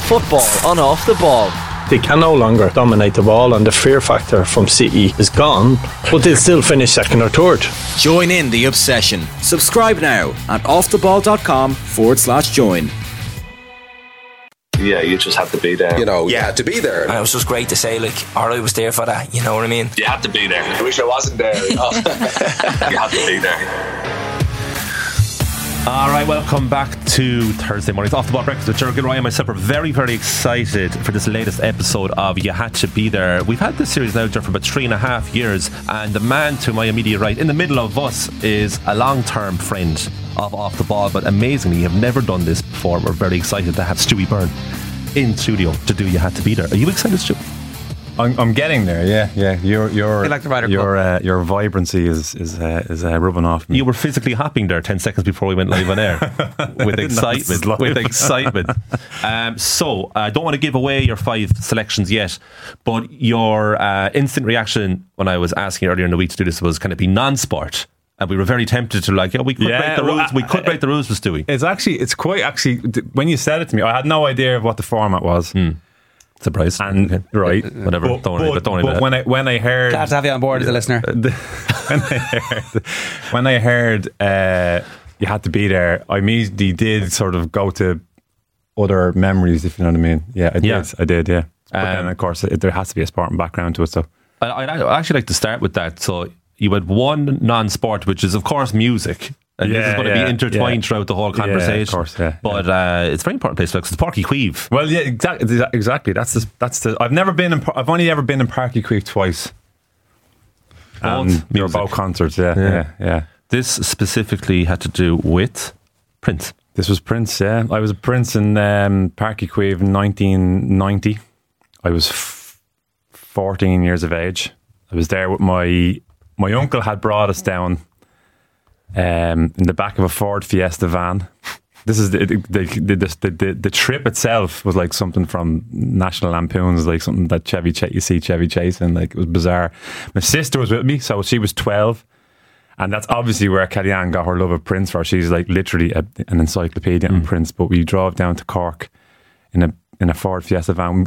Football on Off the Ball. They can no longer dominate the ball, and the fear factor from City is gone, but they'll still finish second or third. Join in the obsession. Subscribe now at offtheball.com/join. Yeah, you just had to be there. You had to be there. And it was just great to say, I was there for that, you know what I mean? You had to be there. I wish I wasn't there. You had to be there. Alright, welcome back to Thursday morning's Off the Ball Breakfast with Gerald Gilroy and myself. We're very, very excited for this latest episode of You Had to Be There. We've had this series now, Gerald, for about 3.5 years, and the man to my immediate right, in the middle of us, is a long-term friend of Off the Ball, but amazingly, have never done this before. We're very excited to have Stewie Byrne in studio to do You Had to Be There. Are you excited, Stu? I'm getting there. Yeah. Your vibrancy is rubbing off me. You were physically hopping there 10 seconds before we went live on air with excitement. So I don't want to give away your 5 selections yet, but your instant reaction when I was asking you earlier in the week to do this was kind of be non-sport. And we were very tempted to we could break the rules. We could break the rules with Stewie. It's quite when you said it to me, I had no idea of what the format was. Surprise. And okay. Right, whatever. Don't worry about it. When I heard, glad to have you on board as a listener. When I heard You Had to Be There, I immediately did sort of go to other memories, if you know what I mean. Yeah, I did. But then, of course, there has to be a Spartan background to it. So I'd actually like to start with that. So you had one non-sport, which is of course music. And this is going to be intertwined throughout the whole conversation. Yeah, of course, but it's a very important place to look. It's Páirc Uí Chaoimh. Well, yeah, exactly. That's the. I've only ever been in Páirc Uí Chaoimh twice. They're both concerts. Yeah. This specifically had to do with Prince. This was Prince. Yeah, I was a Prince in Páirc Uí Chaoimh in 1990. I was 14 years of age. I was there with my uncle had brought us down. In the back of a Ford Fiesta van. This is the trip itself was like something from National Lampoons, like something that you see Chevy chasing. Like, it was bizarre. My sister was with me, so she was 12, and that's obviously where Kellyanne got her love of Prince for. She's like literally an encyclopedia on Prince. But we drove down to Cork in a Ford Fiesta van.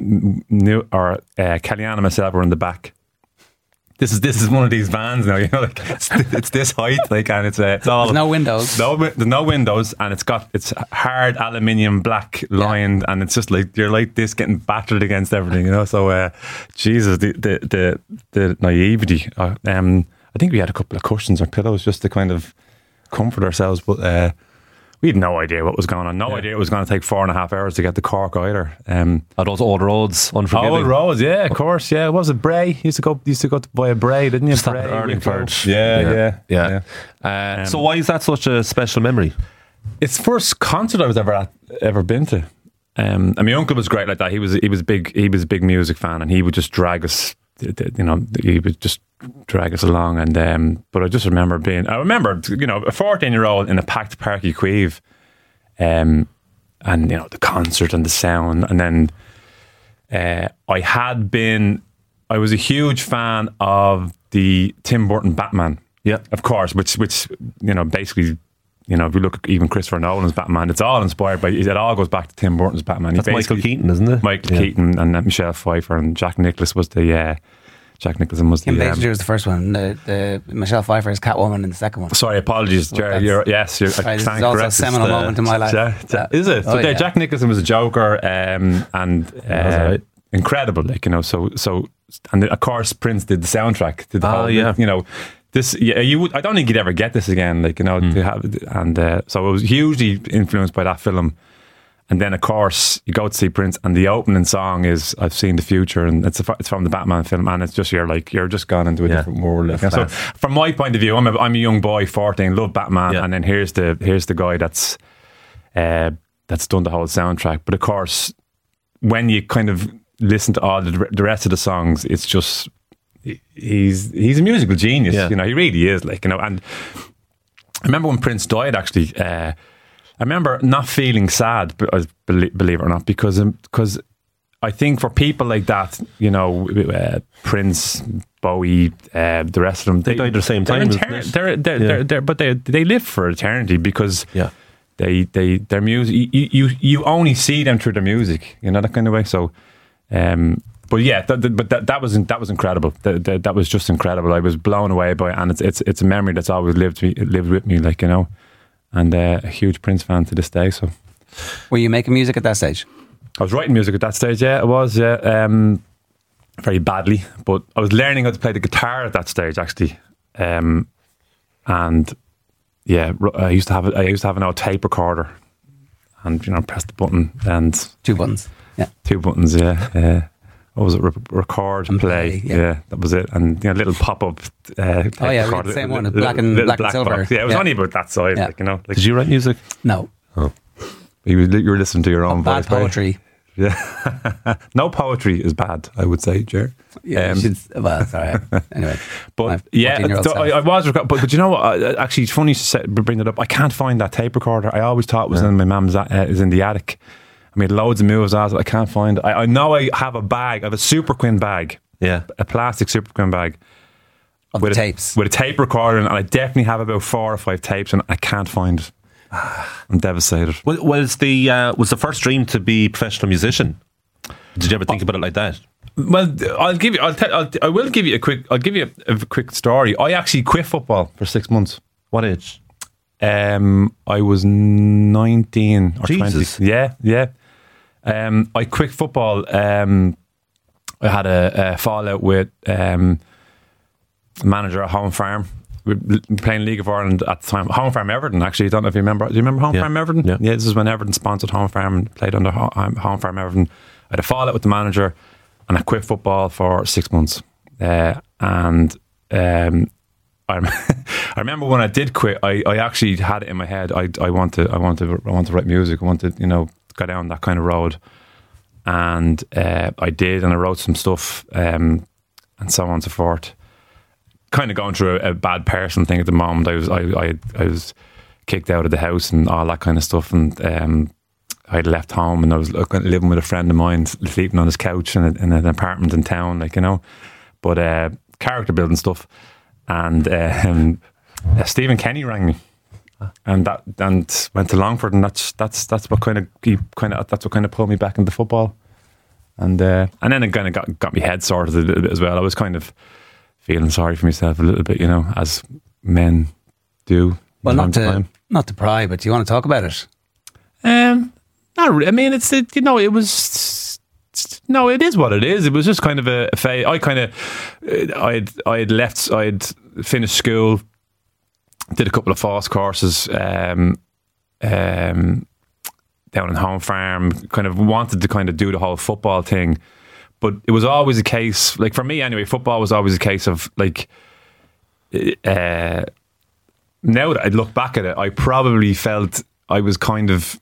Kellyanne and myself were in the back. This is one of these vans now, it's this height, and it's all. There's no windows. There's no windows, and it's hard aluminium black lined, and it's just like you're like this getting battered against everything, So, Jesus, the naivety. I think we had a couple of cushions or pillows just to kind of comfort ourselves, but we had no idea what was going on. No idea it was going to take 4.5 hours to get to Cork either. Are those old roads unforgiving? Old roads, yeah, of course, yeah. Was it Bray? You used to go to buy a Bray, didn't you? Stop at Arlingford. Yeah. So why is that such a special memory? It's the first concert I was ever been to. And my uncle was great like that. He was a big music fan, and he would just drag us. He would just drag us along, and but I just remember a 14-year-old in a packed Páirc Uí Chaoimh, and the concert and the sound, and then I was a huge fan of the Tim Burton Batman, of course, which basically. If you look at even Christopher Nolan's Batman, it's all inspired by. It all goes back to Tim Burton's Batman. That's Michael Keaton, isn't it? Michael Keaton and Michelle Pfeiffer and Jack Nicholson was the. Jack Nicholson was Kim Basinger was the first one. The Michelle Pfeiffer is Catwoman in the second one. Sorry, apologies, Jerry. This is also a seminal moment in my life. Is it? So Jack Nicholson was a Joker, and incredible. So and of course Prince did the soundtrack. Did the whole, This, I don't think you'd ever get this again, to have, and so it was hugely influenced by that film. And then, of course, you go to see Prince, and the opening song is "I've Seen the Future," and it's from the Batman film, and it's just you're just gone into a different world. So, from my point of view, I'm a young boy, 14, love Batman, and then here's the guy that's done the whole soundtrack. But of course, when you kind of listen to all the rest of the songs, it's just. He's a musical genius, he really is. And I remember when Prince died. Actually, I remember not feeling sad, believe it or not, because I think for people like that, Prince, Bowie, the rest of them, they died at the same time. But they live for eternity because their music. You only see them through their music, you know, that kind of way. So, but yeah, that was incredible. That was just incredible. I was blown away by it, and it's a memory that's always lived with me, like, you know. And a huge Prince fan to this day. So, were you making music at that stage? I was writing music at that stage. Yeah, I was. Yeah, very badly, but I was learning how to play the guitar at that stage, actually. And yeah, I used to have an old tape recorder, and, you know, press the button and 2 buttons. Yeah, 2 buttons. Yeah. What was it? Record and play. Yeah, that was it. And, you know, little pop up. Tape recorder, the same one, black and silver. Box. Yeah, it was only about that size. Yeah. Like, you know. Like, did you write music? No. Oh, you were listening to your own voice. Bad poetry. Yeah, no poetry is bad, I would say, Ger. Yeah, well, sorry. Anyway, but yeah, I was. But you know what? Actually, it's funny to bring that up. I can't find that tape recorder. I always thought it was in my mum's. Is in the attic. I made loads of moves. I can't find it. I know I have a bag. I have a Super Quinn bag. Yeah, a plastic Super Quinn bag with tapes, with a tape recorder, and I definitely have about 4 or 5 tapes, and I can't find it. I'm devastated. Was the first dream to be a professional musician? Did you ever think about it like that? Well, I will give you a quick story. I actually quit football for 6 months. What age? I was 19 or Jesus. 20. Yeah. I quit football. I had a fallout with manager at Home Farm. We were playing League of Ireland at the time. Home Farm Everton, actually. I don't know if you remember. Do you remember Home Farm Everton? Yeah, this is when Everton sponsored Home Farm and played under Home Farm Everton. I had a fallout with the manager, and I quit football for 6 months. I remember when I did quit, I actually had it in my head. I want to write music. I want to, you know, go down that kind of road. And I did, and I wrote some stuff, and so on and so forth. Kind of going through a bad personal thing at the moment. I was kicked out of the house and all that kind of stuff, and I'd left home, and I was living with a friend of mine, sleeping on his couch in an apartment in town, like, you know. But character building stuff, and Stephen Kenny rang me, and went to Longford, and that's what kind of pulled me back into football, and then it kind of got me head sorted a little bit as well. I was kind of feeling sorry for myself a little bit, you know, as men do. Well, not to pry, but do you want to talk about it? Not really. I mean, it is what it is. It was just kind of a phase. I'd finished school, did a couple of FOSS courses, down in Home Farm, kind of wanted to kind of do the whole football thing. But it was always a case, like, for me anyway, football was always a case of, like, now that I look back at it, I probably felt I was kind of,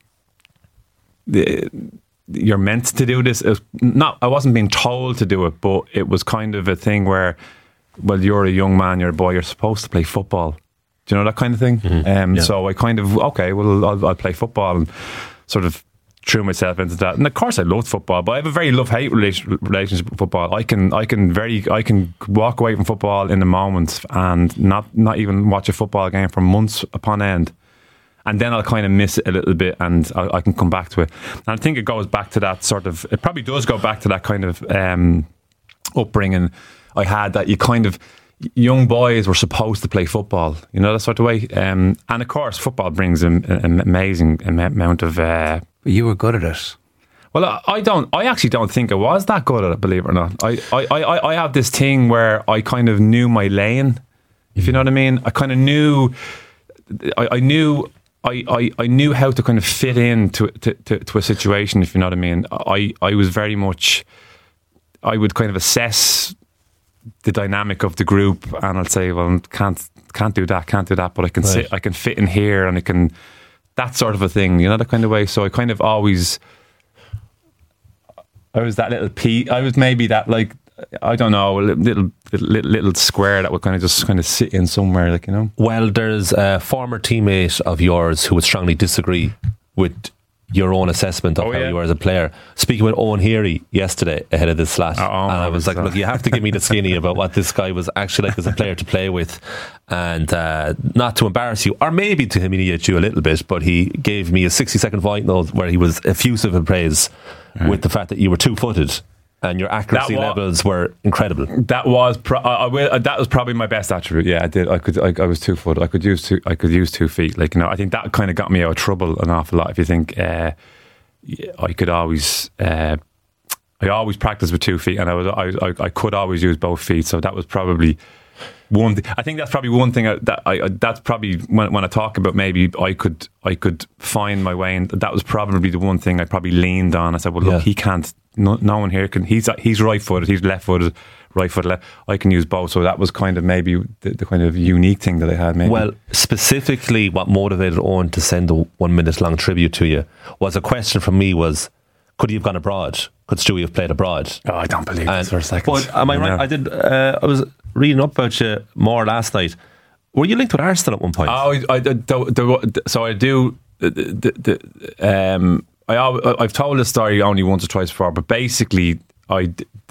you're meant to do this. I wasn't being told to do it, but it was kind of a thing where, well, you're a young man, you're a boy, you're supposed to play football. Do you know that kind of thing? Mm-hmm. So I kind of, okay, well, I'll play football, and sort of threw myself into that. And of course I loved football, but I have a very love-hate relationship with football. I can walk away from football in a moment and not even watch a football game for months upon end, and then I'll kind of miss it a little bit, and I can come back to it. And I think it goes back to that sort of, it probably does go back to that kind of upbringing I had, that you kind of, young boys were supposed to play football, you know, that sort of way. And of course football brings an amazing amount of you were good at it. Well, I actually don't think I was that good at it, believe it or not. I have this thing where I kind of knew my lane, if you know what I mean. I kind of knew, I knew how to kind of fit in to a situation, if you know what I mean. I was very much, I would kind of assess the dynamic of the group, and I'll say, well, can't do that, but I can I can fit in here, and I can, that sort of a thing, you know, that kind of way. So I kind of always, I was that I was maybe that, like, I don't know, a little square that would kind of just kind of sit in somewhere, like, you know. Well, there's a former teammate of yours who would strongly disagree with your own assessment of how you were as a player. Speaking with Owen Heary yesterday ahead of this slot, and I was like, look, you have to give me the skinny about what this guy was actually like as a player to play with, and not to embarrass you, or maybe to humiliate you a little bit, but he gave me a 60-second voice note where he was effusive in praise with the fact that you were 2-footed and your accuracy levels were incredible. That was that was probably my best attribute. Yeah, I did. I was 2-footed. I could use 2 feet. Like, you know, I think that kind of got me out of trouble an awful lot. If you think I could always, I always practiced with 2 feet, and I could always use both feet. So that was probably one. I think that's probably one thing that's probably when I talk about maybe I could find my way, and that was probably the one thing I probably leaned on. I said, well, look, he can't. No one here can. He's right-footed. He's left-footed. Right-footed. Left. I can use both. So that was kind of maybe the kind of unique thing that I had. Maybe. Well, specifically, what motivated Owen to send a 1 minute long tribute to you was a question from me: was could he have gone abroad? Could Stewie have played abroad? Oh, I don't believe that for a second. But am I right? I did. I was reading up about you more last night. Were you linked with Arsenal at one point? So I do. I've told this story only once or twice before, but basically, I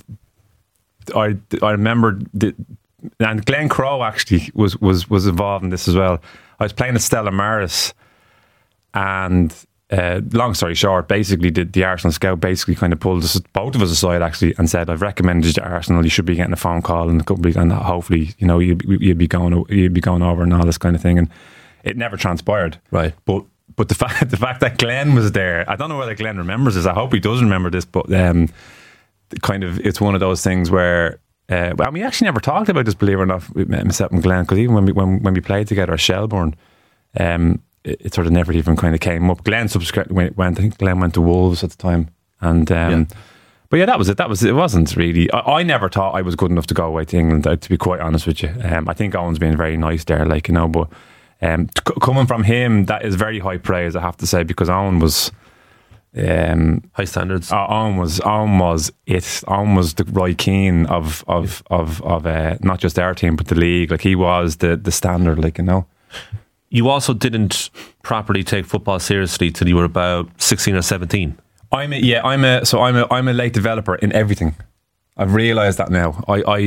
remember and Glenn Crowe actually was involved in this as well. I was playing at Stella Maris, and long story short, basically the Arsenal scout basically kind of pulled us, both of us aside actually, and said, "I've recommended you to Arsenal. You should be getting a phone call in a couple of weeks, and hopefully, you know, you'd be going over and all this kind of thing." And it never transpired, right? But the fact that Glenn was there, I don't know whether Glenn remembers this. I hope he does remember this. But kind of, it's one of those things where we actually never talked about this, believe it or not, myself and Glenn, because even when we played together at Shelbourne, it sort of never even kind of came up. Glenn subsequently I think Glenn went to Wolves at the time, and but yeah, that was it. It wasn't really. I never thought I was good enough to go away to England. To be quite honest with you, I think Owen's been very nice there, like, you know, but. Coming from him, that is very high praise, I have to say, because Owen was high standards. Owen was it. Owen was the Roy Keane of not just our team but the league. Like, he was the standard, like, you know. You also didn't properly take football seriously till you were about 16 or 17. I'm a late developer in everything. I've realised that now.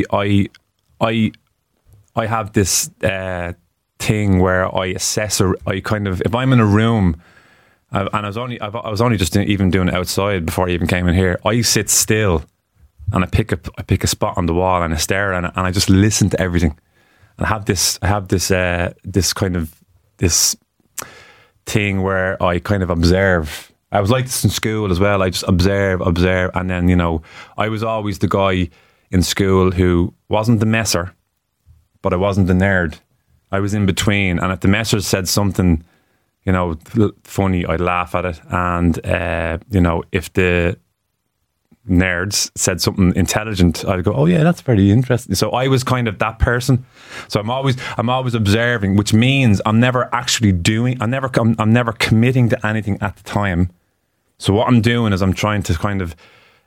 I have this thing where I assess, or I kind of, if I'm in a room, and I was only just even doing it outside before I even came in here, I sit still and I pick a spot on the wall and I stare at it, and I just listen to everything. And I have this kind of this thing where I kind of observe. I was like this in school as well. I just observe, and then, you know, I was always the guy in school who wasn't the messer, but I wasn't the nerd. I was in between, and if the messer said something, you know, funny, I'd laugh at it, and you know, if the nerds said something intelligent, I'd go, "Oh yeah, that's very interesting." So I was kind of that person. So I'm always observing, which means I'm never actually doing. I'm never committing to anything at the time. So what I'm doing is I'm trying to kind of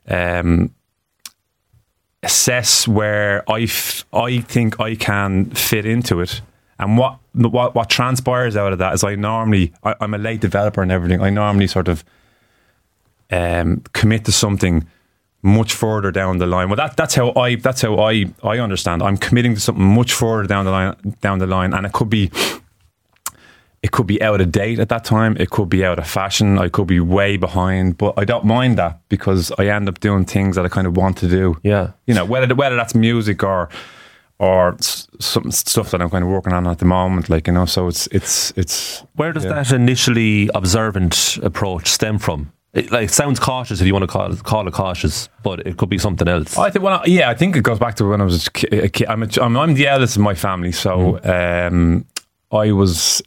assess where I think I can fit into it. And what transpires out of that is I'm a late developer and everything. I normally sort of commit to something much further down the line. Well, that's how I understand. I'm committing to something much further down the line, and it could be out of date at that time. It could be out of fashion. I could be way behind, but I don't mind that, because I end up doing things that I kind of want to do. Yeah, you know, whether that's music or some stuff that I'm kind of working on at the moment, like, you know. So it's. Where does that initially observant approach stem from? It sounds cautious, if you want to call it cautious, but it could be something else. I think it goes back to when I was a kid. I'm the eldest in my family, so I was.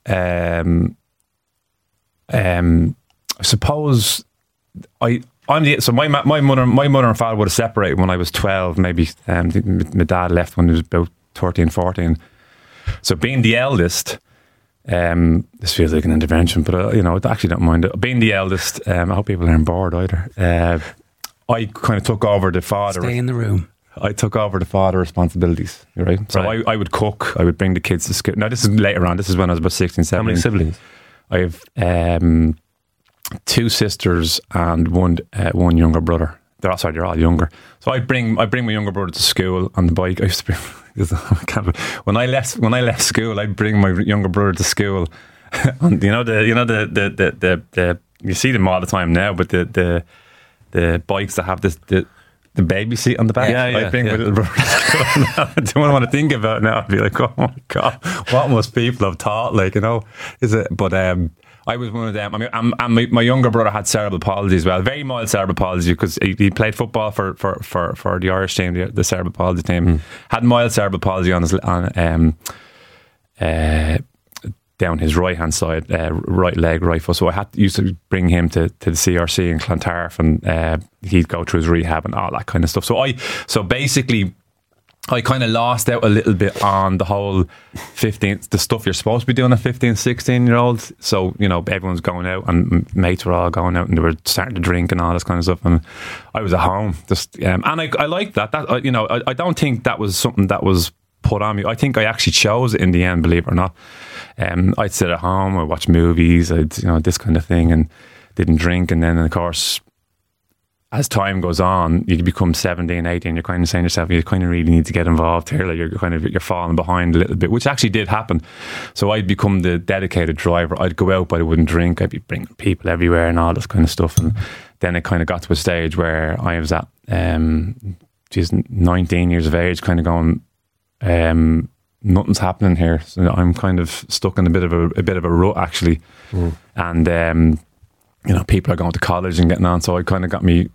I suppose my mother and father would have separated when I was 12, maybe. My dad left when he was about 13, 14. So being the eldest, this feels like an intervention, but you know, I actually don't mind it. Being the eldest, I hope people aren't bored either. I kind of took over the father. Stay in the room. I took over the father responsibilities, right? So right. I would cook. I would bring the kids to school. Now, this is later on. This is when I was about 16, 17. How many siblings? I have two sisters and one younger brother. They're all younger. So I bring my younger brother to school on the bike. I used to bring, when I left school, I'd bring my younger brother to school. And you see them all the time now, but the bikes that have the baby seat on the back. I bring my little brother to school. I don't want to think about it now. I'd be like, oh my God, what must people have thought? Like, is it? But I was one of them. I mean, and my younger brother had cerebral palsy as well, very mild cerebral palsy, because he played football for the Irish team, the cerebral palsy team. Had mild cerebral palsy on his down his right hand side, right leg, right foot. So I used to bring him to the CRC in Clontarf, and he'd go through his rehab and all that kind of stuff. So basically, I kind of lost out a little bit on the whole the stuff you're supposed to be doing at 15, 16-year-old. So, everyone's going out, and mates were all going out, and they were starting to drink and all this kind of stuff. And I was at home, just and I liked that. I don't think that was something that was put on me. I think I actually chose it in the end, believe it or not. I'd sit at home, I'd watch movies, I'd this kind of thing, and didn't drink. And then, of course, as time goes on, you become 17, 18, you're kind of saying to yourself, you kind of really need to get involved here. Like you're falling behind a little bit, which actually did happen. So I'd become the dedicated driver. I'd go out, but I wouldn't drink. I'd be bringing people everywhere and all this kind of stuff. And then it kind of got to a stage where I was at 19 years of age, kind of going, nothing's happening here. So I'm kind of stuck in a bit of a rut, actually. And people are going to college and getting on, so I kind of got me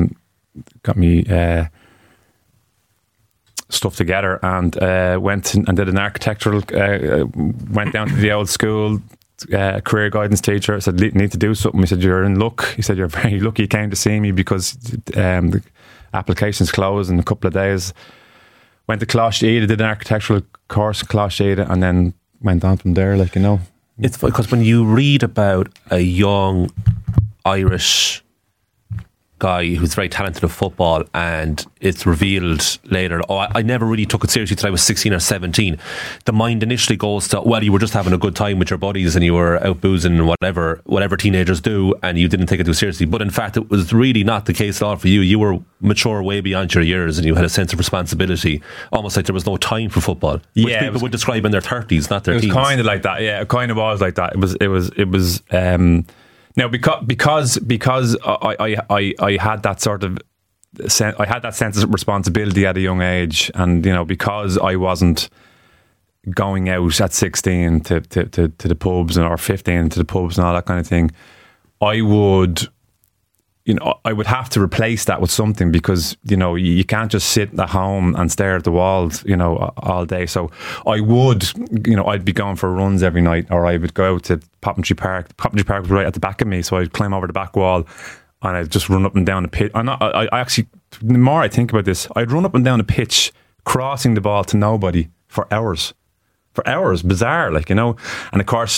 stuff together, and went and did an architectural. Went down to the old school, career guidance teacher. I said, need to do something. He said, you're in luck. He said, you're very lucky you came to see me, because the application's closed in a couple of days. Went to Closhida, did an architectural course in Closhida, and then went on from there. It's because when you read about a young Irish guy who's very talented at football, and it's revealed later, I never really took it seriously till I was 16 or 17. The mind initially goes to, well, you were just having a good time with your buddies and you were out boozing and whatever teenagers do, and you didn't take it too seriously. But in fact, it was really not the case at all for you. You were mature way beyond your years, and you had a sense of responsibility, almost like there was no time for football, which people would describe in their 30s, not their teens. It was kind of like that. Yeah, it kind of was like that. It was now, because I had that sort of I had that sense of responsibility at a young age, and because I wasn't going out at 16 to the pubs, or 15 to the pubs and all that kind of thing, I would have to replace that with something, because you can't just sit at home and stare at the walls all day. So I would I'd be going for runs every night, or I would go out to Poppentry Park. Poppentry Park was right at the back of me, so I'd climb over the back wall and I'd just run up and down the pitch. I actually, the more I think about this, I'd run up and down the pitch, crossing the ball to nobody for hours. Bizarre, and of course,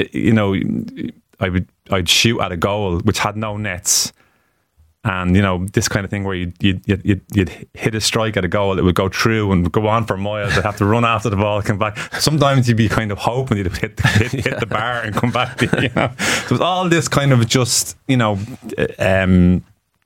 I'd shoot at a goal which had no nets. And this kind of thing where you'd hit a strike at a goal, it would go through and go on for miles. I'd have to run after the ball, come back. Sometimes you'd be kind of hoping you'd hit the bar and come back. So it was all this kind of just and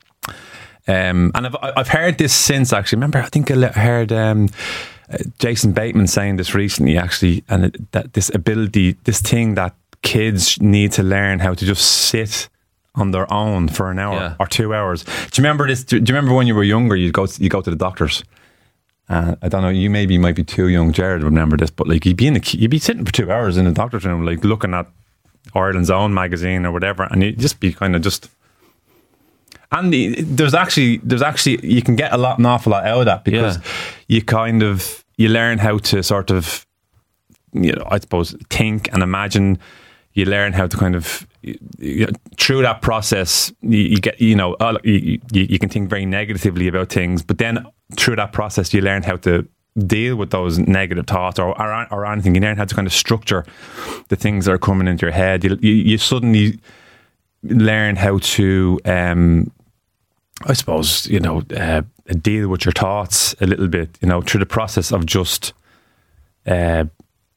I've heard this since, actually. Remember, I think I heard Jason Bateman saying this recently, actually, and that this thing that kids need to learn how to just sit on their own for an hour or 2 hours. Do you remember this? Do you remember when you were younger, you go to the doctors? I don't know, you maybe might be too young, Jared, to remember this, but you'd be sitting for 2 hours in the doctor's room, looking at Ireland's Own magazine or whatever, and you'd just be kind of just. And there's actually you can get an awful lot out of that, because you learn how to sort of, I suppose, think and imagine. You learn how to kind of, through that process, you get, you can think very negatively about things, but then through that process, you learn how to deal with those negative thoughts or anything. You learn how to kind of structure the things that are coming into your head. You suddenly learn how to, I suppose, deal with your thoughts a little bit, through the process of just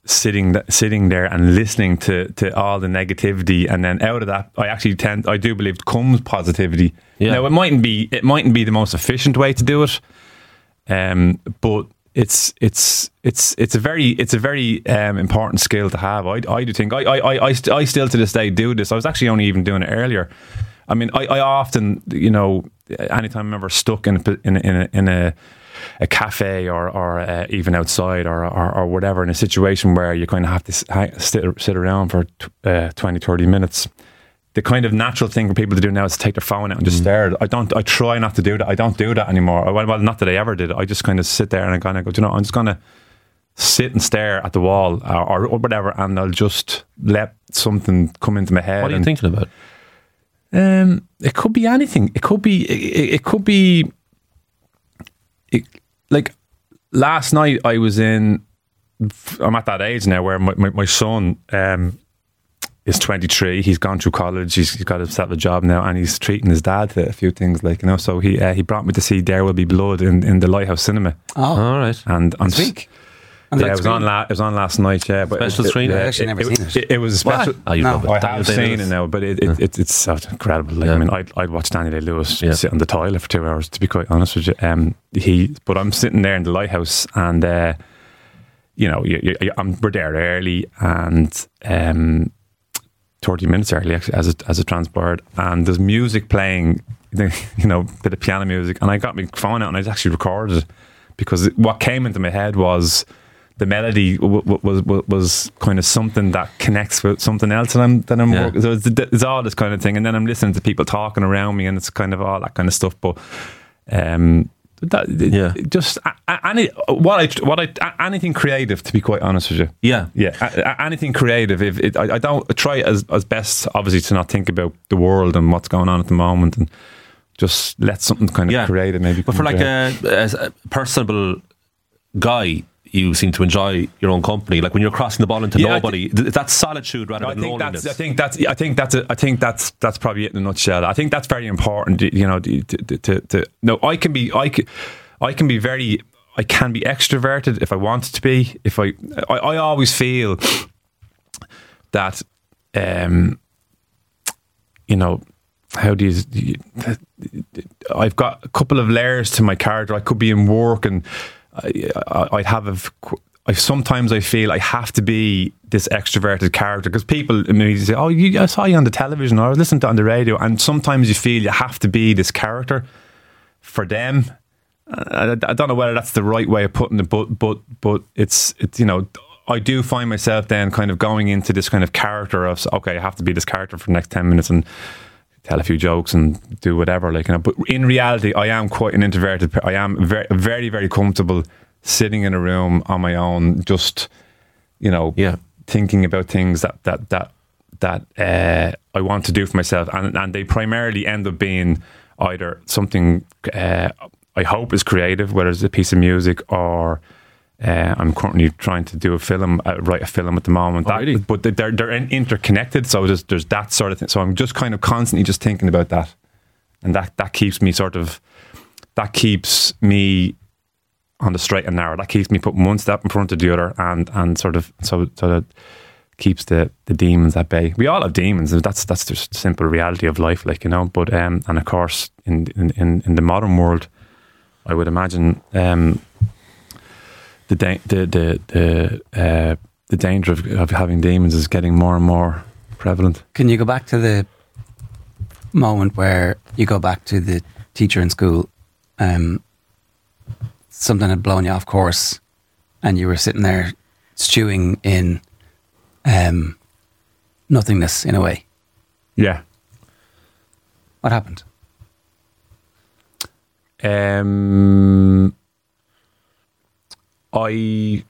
sitting there and listening to all the negativity, and then out of that, I do believe comes positivity. Yeah. Now, it mightn't be the most efficient way to do it, but it's a very important skill to have. I do think I still to this day do this. I was actually only even doing it earlier. I mean, I often, anytime I'm ever stuck in a cafe or even outside or whatever, in a situation where you kind of have to sit around for 20, 30 minutes, the kind of natural thing for people to do now is to take their phone out and just stare. I try not to do that. I don't do that anymore. Well, not that I ever did it. I just kind of sit there and I kind of go, I'm just going to sit and stare at the wall or whatever, and I'll just let something come into my head. What are you thinking about? It could be anything. It could be like last night I'm at that age now where my son is 23. He's gone through college. He's got himself a job now, and he's treating his dad to a few things, so he brought me to see There Will Be Blood in the Lighthouse Cinema. Oh, all right. And on week. Yeah, it was on last night. Yeah, but special screen. I've actually never seen it. It was a special. I have seen it now, but it's so incredible. Like, I mean, I'd watch Daniel Day-Lewis sit on the toilet for 2 hours. To be quite honest with you, but I'm sitting there in the Lighthouse, and we're there early, and 30 minutes early actually, as it transpired, and there's music playing, bit of piano music, and I got my phone out and I actually recorded it, because what came into my head was the melody was kind of something that connects with something else, and I'm working. So it's all this kind of thing, and then I'm listening to people talking around me, and it's kind of all that kind of stuff. But just anything creative, to be quite honest with you. Anything creative. If I don't try as best, obviously, to not think about the world and what's going on at the moment, and just let something kind of creative maybe. But for like a personable guy, you seem to enjoy your own company. Like when you're crossing the ball into nobody, that's solitude rather than loneliness. I think that's probably it in a nutshell. I think that's very important. I can be extroverted if I want to be. If I always feel that, how do you? I've got a couple of layers to my character. I could be in work, and sometimes I feel I have to be this extroverted character, because people immediately say, I saw you on the television, or I listened to it on the radio, and sometimes you feel you have to be this character for them. I don't know whether that's the right way of putting it, but it's I do find myself then kind of going into this kind of character of, okay, I have to be this character for the next 10 minutes and tell a few jokes and do whatever, but in reality I am quite an introverted. I am very, very, very comfortable sitting in a room on my own, just thinking about things that I want to do for myself, and they primarily end up being either something I hope is creative, whether it's a piece of music, or I'm currently trying to do write a film at the moment. Really? But they're interconnected, so there's that sort of thing. So I'm just kind of constantly just thinking about that, and that keeps me on the straight and narrow. That keeps me putting one step in front of the other, and sort of so that keeps the demons at bay. We all have demons, and that's just the simple reality of life, But and of course, in the modern world, I would imagine. The danger of having demons is getting more and more prevalent. Can you go back to the moment where you go back to the teacher in school? Something had blown you off course, and you were sitting there stewing in nothingness in a way. Yeah. What happened? I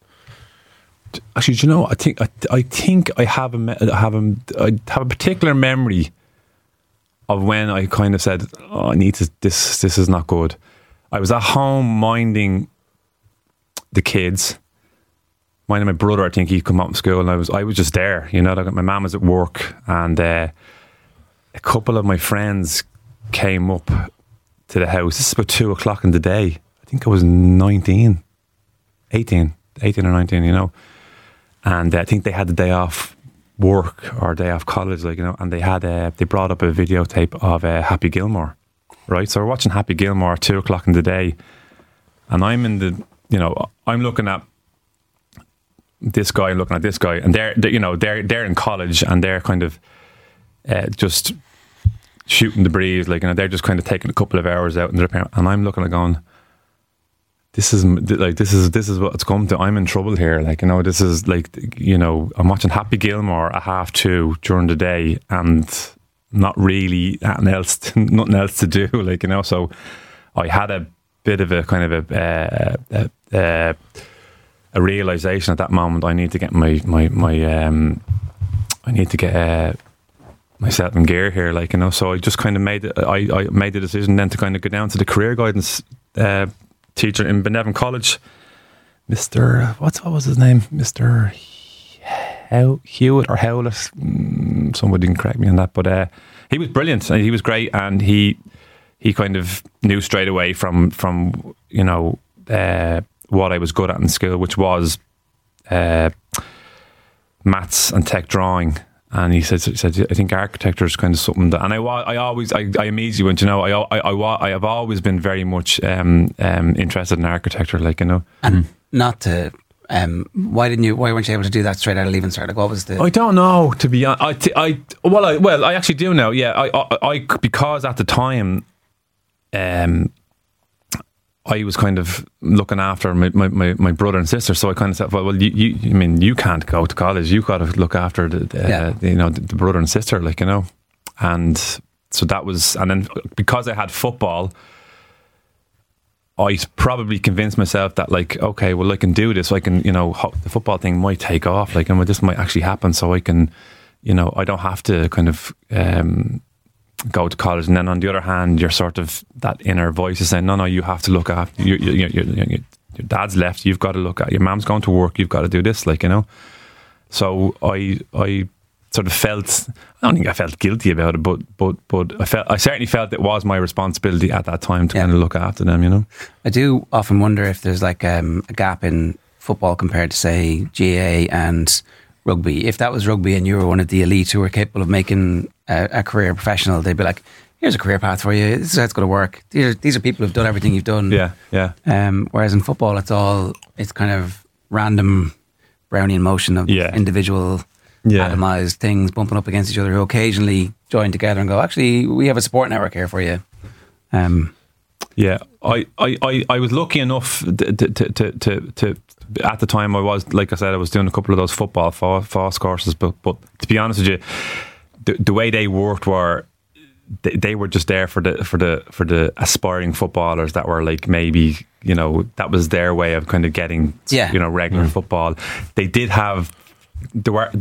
think I have a particular memory of when I kind of said, I need to, this is not good. I was at home minding the kids, minding my brother. I think he'd come out from school, and I was just there, my mum was at work, and a couple of my friends came up to the house. This is about 2:00 in the day. I think I was 18 or 19, and I think they had the day off work or day off college, like, you know, and they brought up a videotape of Happy Gilmore, right? So we're watching Happy Gilmore at 2:00 in the day, and I'm in the, you know, I'm looking at this guy, looking at this guy, and they're in college, and they're kind of just shooting the breeze, like, you know, they're just kind of taking a couple of hours out in their parent, and I'm looking at going, this is what it's come to. I'm in trouble here, like, you know, this is like, you know, I'm watching Happy Gilmore at 2:30 during the day, and not really nothing else to do, like, you know. So I had a bit of a kind of a realization at that moment. I need to get myself in gear here, like, you know. So I just kind of made the decision then to kind of go down to the career guidance teacher in Benevin College, Mr. What was his name? Mr. Hewitt or Howlett. Somebody can correct me on that, but he was brilliant and he was great, and he kind of knew straight away from you know what I was good at in school, which was maths and tech drawing. And he said, I think architecture is kind of something that, and I immediately went, you know, I have always been very much interested in architecture, like, you know. And not to, why weren't you able to do that straight out of Leaving Cert? Like, what was the? I don't know, to be honest. I actually do know. Yeah, I because at the time, I was kind of looking after my brother and sister, so I kind of said, well, you can't go to college. You've got to look after the brother and sister, like, you know. And so that was, and then because I had football, I probably convinced myself that, like, okay, well, I can do this. I can, you know, the football thing might take off, like, and this might actually happen. So I can, you know, I don't have to kind of go to college. And then on the other hand, you're sort of, that inner voice is saying, no, you have to look after your dad's left, you've got to look at your mom's going to work, you've got to do this, like, you know. So I sort of felt, I don't think I felt guilty about it, but I certainly felt it was my responsibility at that time to kind of look after them, you know. I do often wonder if there's like a gap in football compared to, say, GAA and rugby. If that was rugby and you were one of the elite who were capable of making a career professional, they'd be like, here's a career path for you, this is how it's going to work. These are people who've done everything you've done. Yeah. Whereas in football, it's kind of random Brownian motion of individual atomized things bumping up against each other, who occasionally join together and go, actually, we have a support network here for you. Yeah, I was lucky enough to at the time, I was, like I said, I was doing a couple of those football FOSS courses, but to be honest with you, the way they worked were, they were just there for the aspiring footballers that were, like, maybe, you know, that was their way of kind of getting you know, regular football. They did have, there were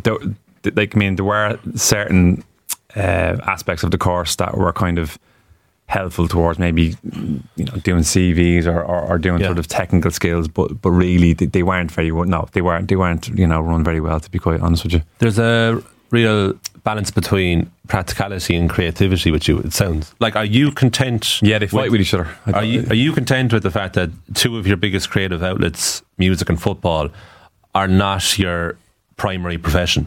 certain aspects of the course that were kind of helpful towards maybe, you know, doing CVs or doing sort of technical skills, but really they weren't very well. No, they weren't you know, run very well, to be quite honest with you. There's a real balance between practicality and creativity with you, it sounds like. Are you content? Yeah, they fight with each other. Are you content with the fact that two of your biggest creative outlets, music and football, are not your primary profession?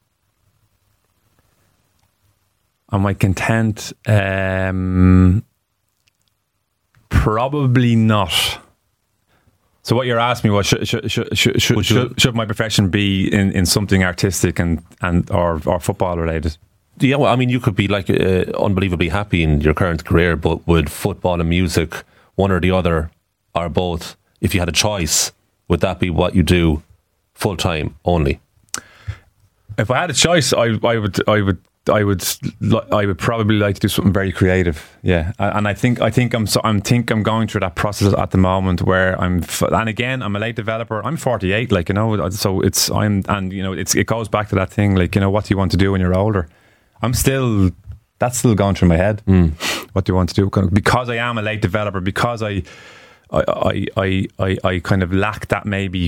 Am I content? Probably not. So what you're asking me was, should my profession be in something artistic and or football related? Yeah, well, I mean, you could be like unbelievably happy in your current career, but would football and music, one or the other, or both, if you had a choice, would that be what you do full time only? If I had a choice, I would probably like to do something very creative. Yeah, and I think I'm going through that process at the moment where I'm a late developer. I'm 48, like, you know, so it goes back to that thing, like, you know, what do you want to do when you're older? That's still going through my head. What do you want to do? Because I am a late developer, because I kind of lack that maybe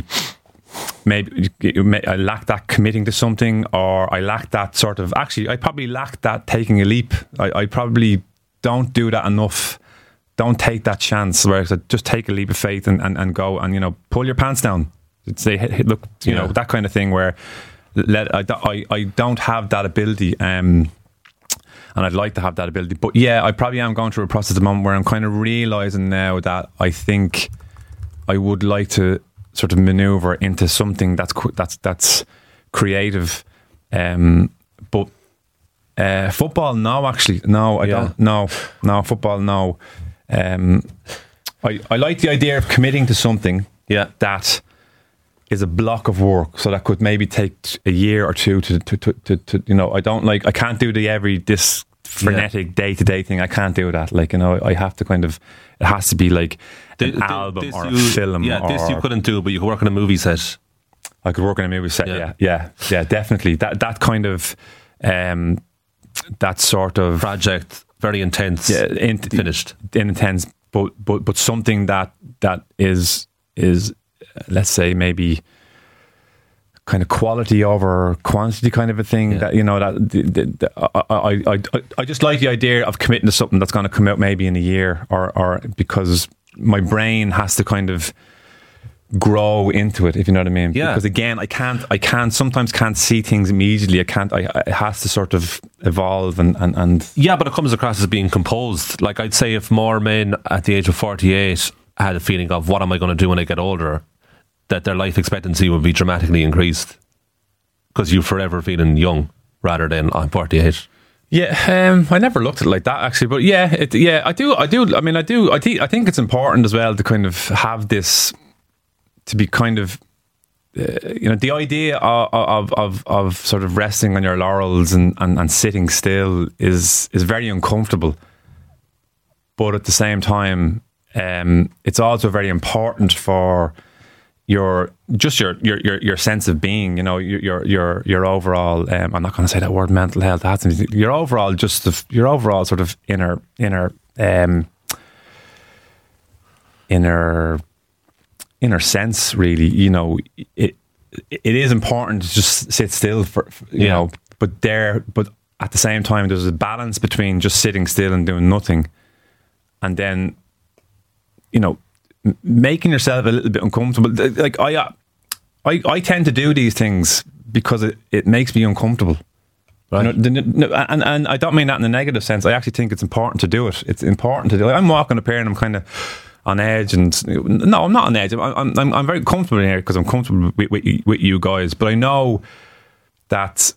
I lack that committing to something, or I lack that sort of, actually I probably lack that taking a leap. I probably don't do that enough. Don't take that chance where I just take a leap of faith and go and, you know, pull your pants down, Say, hey, look, you know, that kind of thing where I don't have that ability, and I'd like to have that ability. But yeah, I probably am going through a process at the moment where I'm kind of realising now that I think I would like to sort of manoeuvre into something that's creative. But football, no, actually, no, I don't. No, football, no. I like the idea of committing to something that is a block of work, so that could maybe take a year or two to you know, I can't do this frenetic day-to-day thing. I can't do that. Like, you know, I have to kind of, it has to be like an album or a film. Yeah, this you couldn't do, but you could work on a movie set. I could work on a movie set, yeah, definitely. That kind of, that sort of project, very intense, finished. Intense, but something that is let's say maybe kind of quality over quantity kind of a thing. That, you know, I just like the idea of committing to something that's going to come out maybe in a year, or because my brain has to kind of grow into it, if you know what I mean. Because again, I sometimes can't see things immediately. It has to sort of evolve and yeah, but it comes across as being composed. Like, I'd say if more men at the age of 48 had a feeling of what am I going to do when I get older, that their life expectancy would be dramatically increased, because you're forever feeling young rather than I'm 48. Yeah, I never looked at it like that actually, but I do. I mean, I think it's important as well to kind of have this, to be kind of, you know, the idea of sort of resting on your laurels and sitting still is very uncomfortable. But at the same time, it's also very important for your sense of being. You know, your overall. I'm not going to say that word, mental health. Your overall sort of inner sense, really. You know, it is important to just sit still for you know, but at the same time there's a balance between just sitting still and doing nothing, and then, you know, making yourself a little bit uncomfortable. Like I tend to do these things because it makes me uncomfortable. Right. You know, and I don't mean that in a negative sense. I actually think it's important to do it. It's important to do it. I'm walking up here and I'm kind of on edge, and no, I'm not on edge. I'm very comfortable in here because I'm comfortable with you guys. But I know that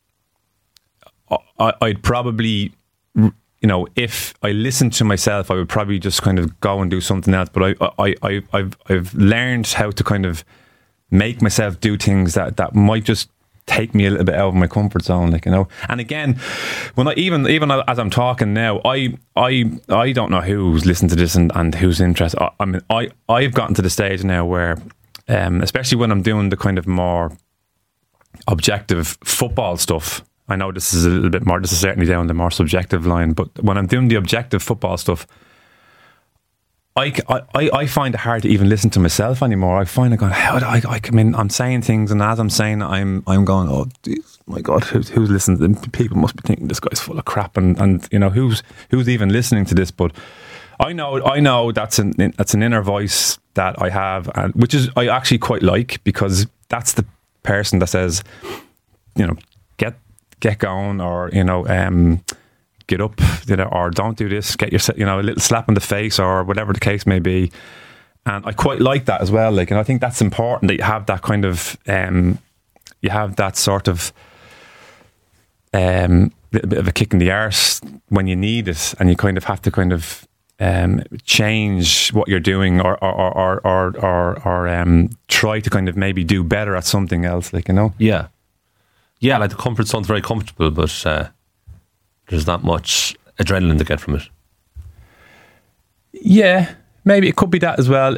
I'd probably, you know, if I listened to myself, I would probably just kind of go and do something else. But I've learned how to kind of make myself do things that might just take me a little bit out of my comfort zone, like, you know. And again, when I even as I'm talking now, I don't know who's listening to this and who's interested. I mean, I've gotten to the stage now where, especially when I'm doing the kind of more objective football stuff. I know this is a little bit more. This is certainly down the more subjective line, but when I'm doing the objective football stuff, I find it hard to even listen to myself anymore. I find it going, how do I come in? I'm saying things, and as I'm saying, I'm going, oh geez, my God, who's listening? People must be thinking this guy's full of crap, and you know, who's even listening to this? But I know that's an inner voice that I have, and which is I actually quite like, because that's the person that says, you know, get going, or, you know, get up, you know, or don't do this, get yourself, you know, a little slap in the face, or whatever the case may be. And I quite like that as well. Like, and I think that's important, that you have that kind of, you have that sort of little bit of a kick in the arse when you need it, and you kind of have to kind of change what you're doing, or try to kind of maybe do better at something else, like, you know. Yeah, like the comfort zone's very comfortable, but there's not much adrenaline to get from it. Yeah, maybe it could be that as well.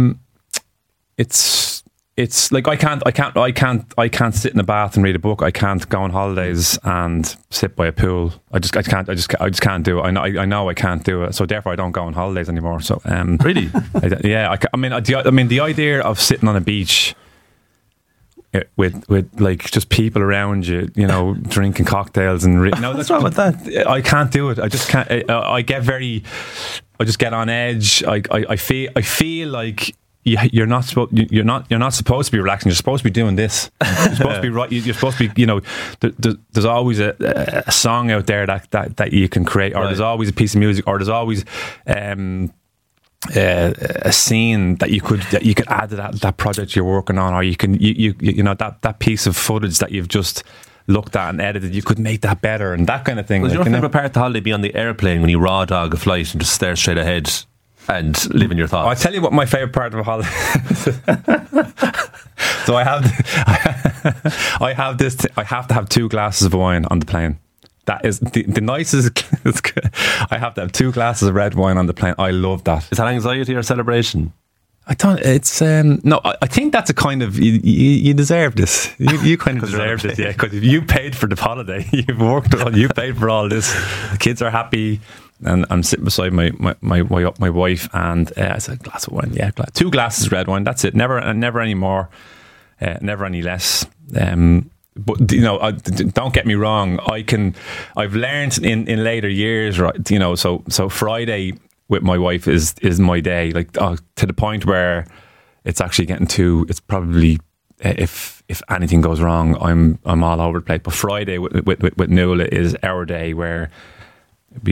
It's like I can't sit in a bath and read a book. I can't go on holidays and sit by a pool. I just can't do it. I know I can't do it. So therefore I don't go on holidays anymore. So really, I mean the idea of sitting on a beach with like just people around you, you know, drinking cocktails and no, what's wrong with that? I can't do it. I just can't. I just get on edge. I feel like you're not supposed to be relaxing. You're supposed to be doing this. You're supposed to be right. You're supposed to be, there's always a song out there that you can create, or there's always a piece of music, or there's always a scene that you could add to that project you're working on, or you can that piece of footage that you've just looked at and edited, you could make that better, and that kind of thing. Was your favourite part of the holiday be on the airplane when you raw dog a flight and just stare straight ahead and live in your thoughts? I'll tell you what my favourite part of a holiday. So I have to have 2 glasses of wine on the plane. That is the nicest. I have to have 2 glasses of red wine on the plane. I love that. Is that anxiety or celebration? I don't. It's no. I think that's a kind of you deserve this. You kind of deserve this, yeah. Because you paid for the holiday, you've worked on. You paid for all this. The kids are happy, and I'm sitting beside my wife, and I said, "Glass of wine, yeah, 2 glasses of red wine. That's it. Never any more, never any less." But don't get me wrong. I've learned in later years, right? So Friday with my wife is my day, like to the point where it's actually getting to. It's probably if anything goes wrong, I'm all over the place. But Friday with Nuala is our day where we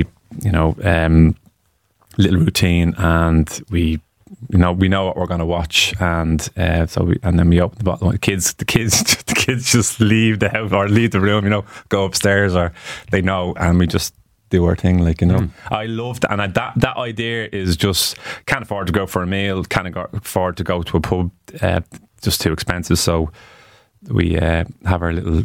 little routine, and we know what we're going to watch, and then we open the bottle. The kids just leave the house or leave the room, go upstairs, or they know, and we just do our thing, I loved, and that idea is just can't afford to go for a meal, can't afford to go to a pub, just too expensive. So we have our little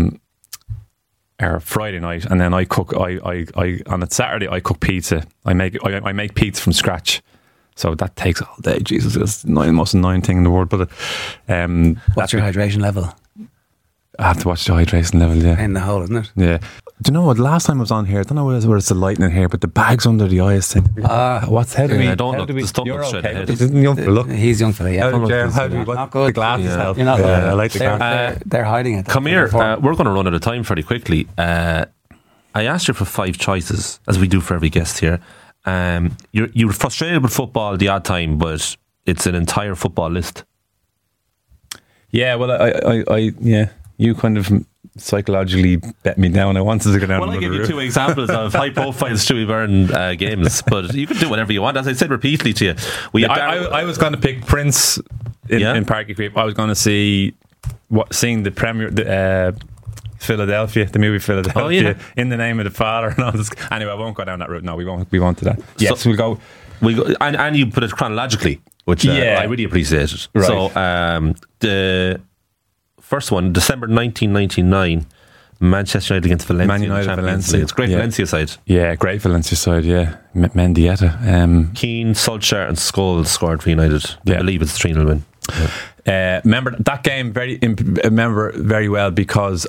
our Friday night, and then I cook. I on a Saturday I cook pizza. I make pizza from scratch. So that takes all day. Jesus, it's the most annoying thing in the world. But what's your hydration level? I have to watch the hydration level, yeah. In the hole, isn't it? Yeah. Do you know what? Last time I was on here, I don't know where it's the lighting in here, but the bags under the eyes thing. What's how do we? I don't know. The stuff looks straight ahead. Young fella, look. He's young fella, yeah. How do we? Not good. The glasses help. You're not good. I like the glasses. They're hiding it. Come here. We're going to run out of time pretty quickly. I asked you for 5 choices, as we do for every guest here. You're frustrated with football the odd time, but it's an entire football list. Yeah, well, I you kind of psychologically bet me down. I wanted to go down. Well, I give you 2 examples of high-profile Stewie Byrne games, but you can do whatever you want. As I said repeatedly to you, I was going to pick Prince in Parky Creep. I was going to seeing the Premier. Philadelphia, the movie Philadelphia, In the Name of the Father, and all this. Anyway, I won't go down that route. No, we won't do that. Yes, so we'll go, and you put it chronologically, which I really appreciate it. Right. So the first one, December 1999, Manchester United against Valencia. Man United, Valencia. It's great Valencia side. Yeah, great Valencia side. Yeah, Mendieta. Keane, Solskjaer, and Scholes scored for United. I believe it's 3-0 win. Yeah. Remember that game very well because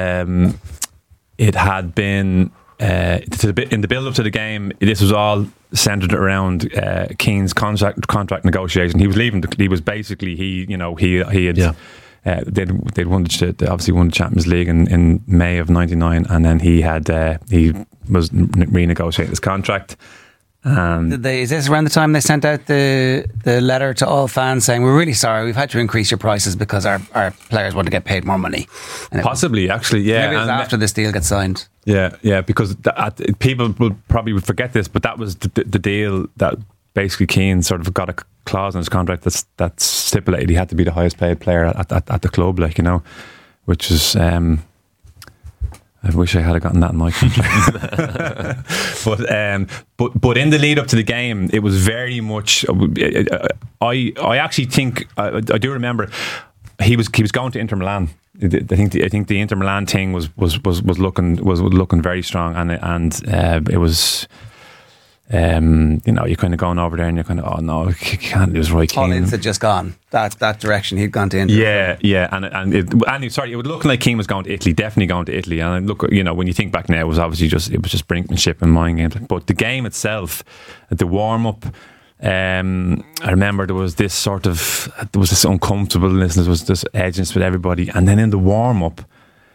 it had been in the build up to the game. This was all centered around Keane's contract negotiation. He was leaving. He was basically he had. Yeah. They'd won obviously won the Champions League in May of '99, and then he was renegotiating his contract. Is this around the time they sent out the letter to all fans saying, we're really sorry, we've had to increase your prices because our players want to get paid more money? Possibly, actually, yeah. Maybe it was after this deal gets signed. Yeah, because people will probably forget this, but that was the deal that basically Keane sort of got a clause in his contract that stipulated he had to be the highest paid player at the club, which is... I wish I had gotten that in my contract. But in the lead up to the game, it was very much. I actually think I do remember he was going to Inter Milan. I think the Inter Milan thing was looking very strong, and it was. You're kind of going over there and you're kind of, oh no, you can't lose Roy Keane. Paul Ince had just gone that direction. He'd gone to Inter. Yeah, and it would look like Keane was going to Italy, definitely going to Italy. And look, when you think back now, it was obviously just brinkmanship and mind games. But the game itself, the warm up, I remember there was this uncomfortableness, there was this edginess with everybody, and then in the warm up,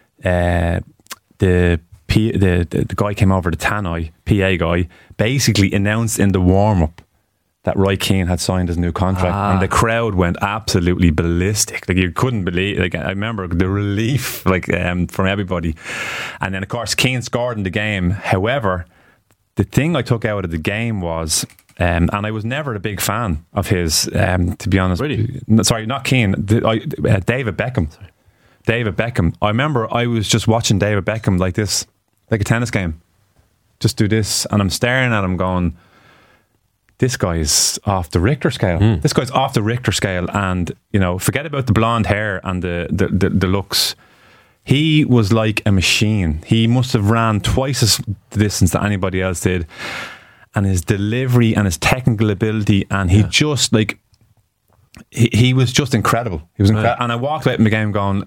the guy came over, the Tannoy PA guy, basically announced in the warm up that Roy Keane had signed his new contract, and the crowd went absolutely ballistic. Like, you couldn't believe. Like, I remember the relief, like, from everybody. And then, of course, Keane scored in the game. However, the thing I took out of the game was, and I was never a big fan of his, to be honest. Really? Sorry, not Keane. David Beckham. David Beckham. I remember I was just watching David Beckham like this, like a tennis game. Just do this, and I'm staring at him going, this guy's off the Richter scale. This guy's off the Richter scale, and, you know, forget about the blonde hair and the looks. He was like a machine. He must have ran twice as the distance that anybody else did, and his delivery and his technical ability, and he just like he was just incredible. He was incredible, and I walked away from the game going,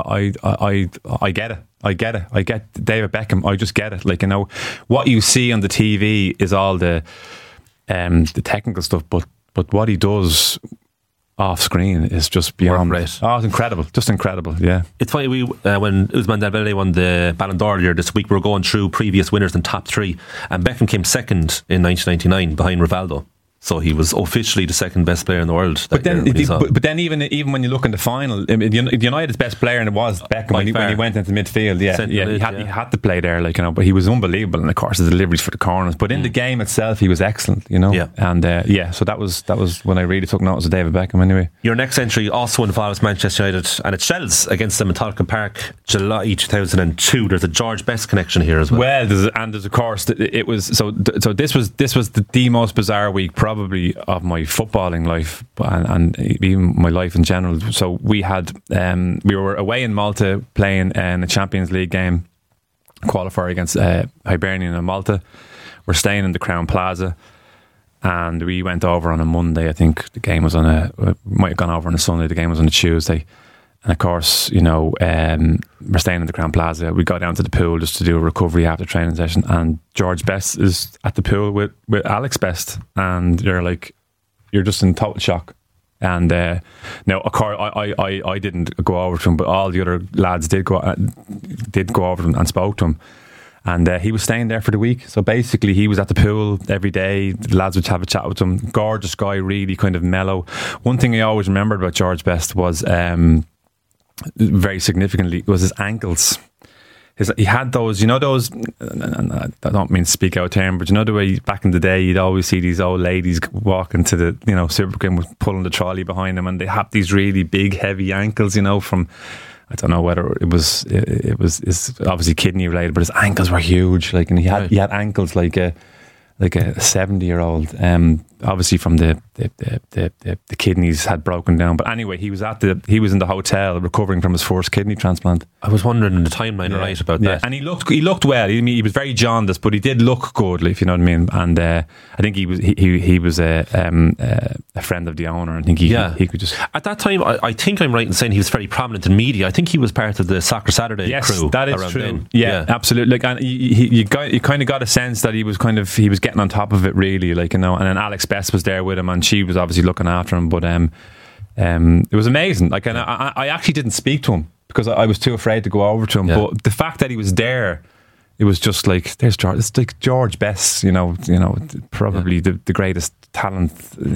I get it. I get it. I get David Beckham. I just get it. Like, you know, what you see on the TV is all the technical stuff, but what he does off screen is just beyond. Oh, it's incredible. Just incredible. Yeah. It's funny, when Ousmane Dembélé won the Ballon d'Or earlier this week, we were going through previous winners and top three, and Beckham came second in 1999 behind Rivaldo. So he was officially the second best player in the world. But then even when you look in the final, I mean, United's best player, and it was Beckham when he went into midfield. He had to play there, like, you know. But he was unbelievable, and of course the deliveries for the corners. But in the game itself, he was excellent, you know. And so that was when I really took notice of David Beckham. Anyway, your next entry also involves Manchester United, and it's Shells against them in Tolkien Park, July 2002. There's a George Best connection here as well. Well, there's of course it was so this was the most bizarre week probably of my footballing life and even my life in general. So we were away in Malta playing in a Champions League game qualifier against Hibernian in Malta. We're staying in the Crown Plaza, and we went over on a Monday. I think the game was might have gone over on a Sunday. The game was on a Tuesday. And of course, you know, we're staying in the Crown Plaza. We got down to the pool just to do a recovery after training session, and George Best is at the pool with Alex Best, and you're just in total shock. And now, of course, I didn't go over to him, but all the other lads did go over to him and spoke to him. And he was staying there for the week. So basically, he was at the pool every day. The lads would have a chat with him. Gorgeous guy, really kind of mellow. One thing I always remembered about George Best was, very significantly, was his ankles. He had those, you know, those, and I don't mean to speak out term, but you know the way back in the day you'd always see these old ladies walking to the, you know, Superkin with pulling the trolley behind them, and they have these really big heavy ankles, you know, from, I don't know whether it's obviously kidney related, but his ankles were huge, like, and he had ankles like a 70-year-old, obviously from the kidneys had broken down. But anyway, he was in the hotel recovering from his first kidney transplant. I was wondering in the timeline right about that. And he looked well. He was very jaundiced, but he did look good, if you know what I mean. And I think he was a friend of the owner. I think he could just, at that time, I think I'm right in saying he was very prominent in media. I think he was part of the Soccer Saturday crew. Yes, that is true. Then. Yeah, absolutely. Like, and you kind of got a sense that he was getting on top of it, really, like, you know. And then Alex Best was there with him, and she was obviously looking after him. But it was amazing. Like, and I actually didn't speak to him because I was too afraid to go over to him. Yeah. But the fact that he was there, it was just like, there's George. It's like George Best, you know, probably the greatest talent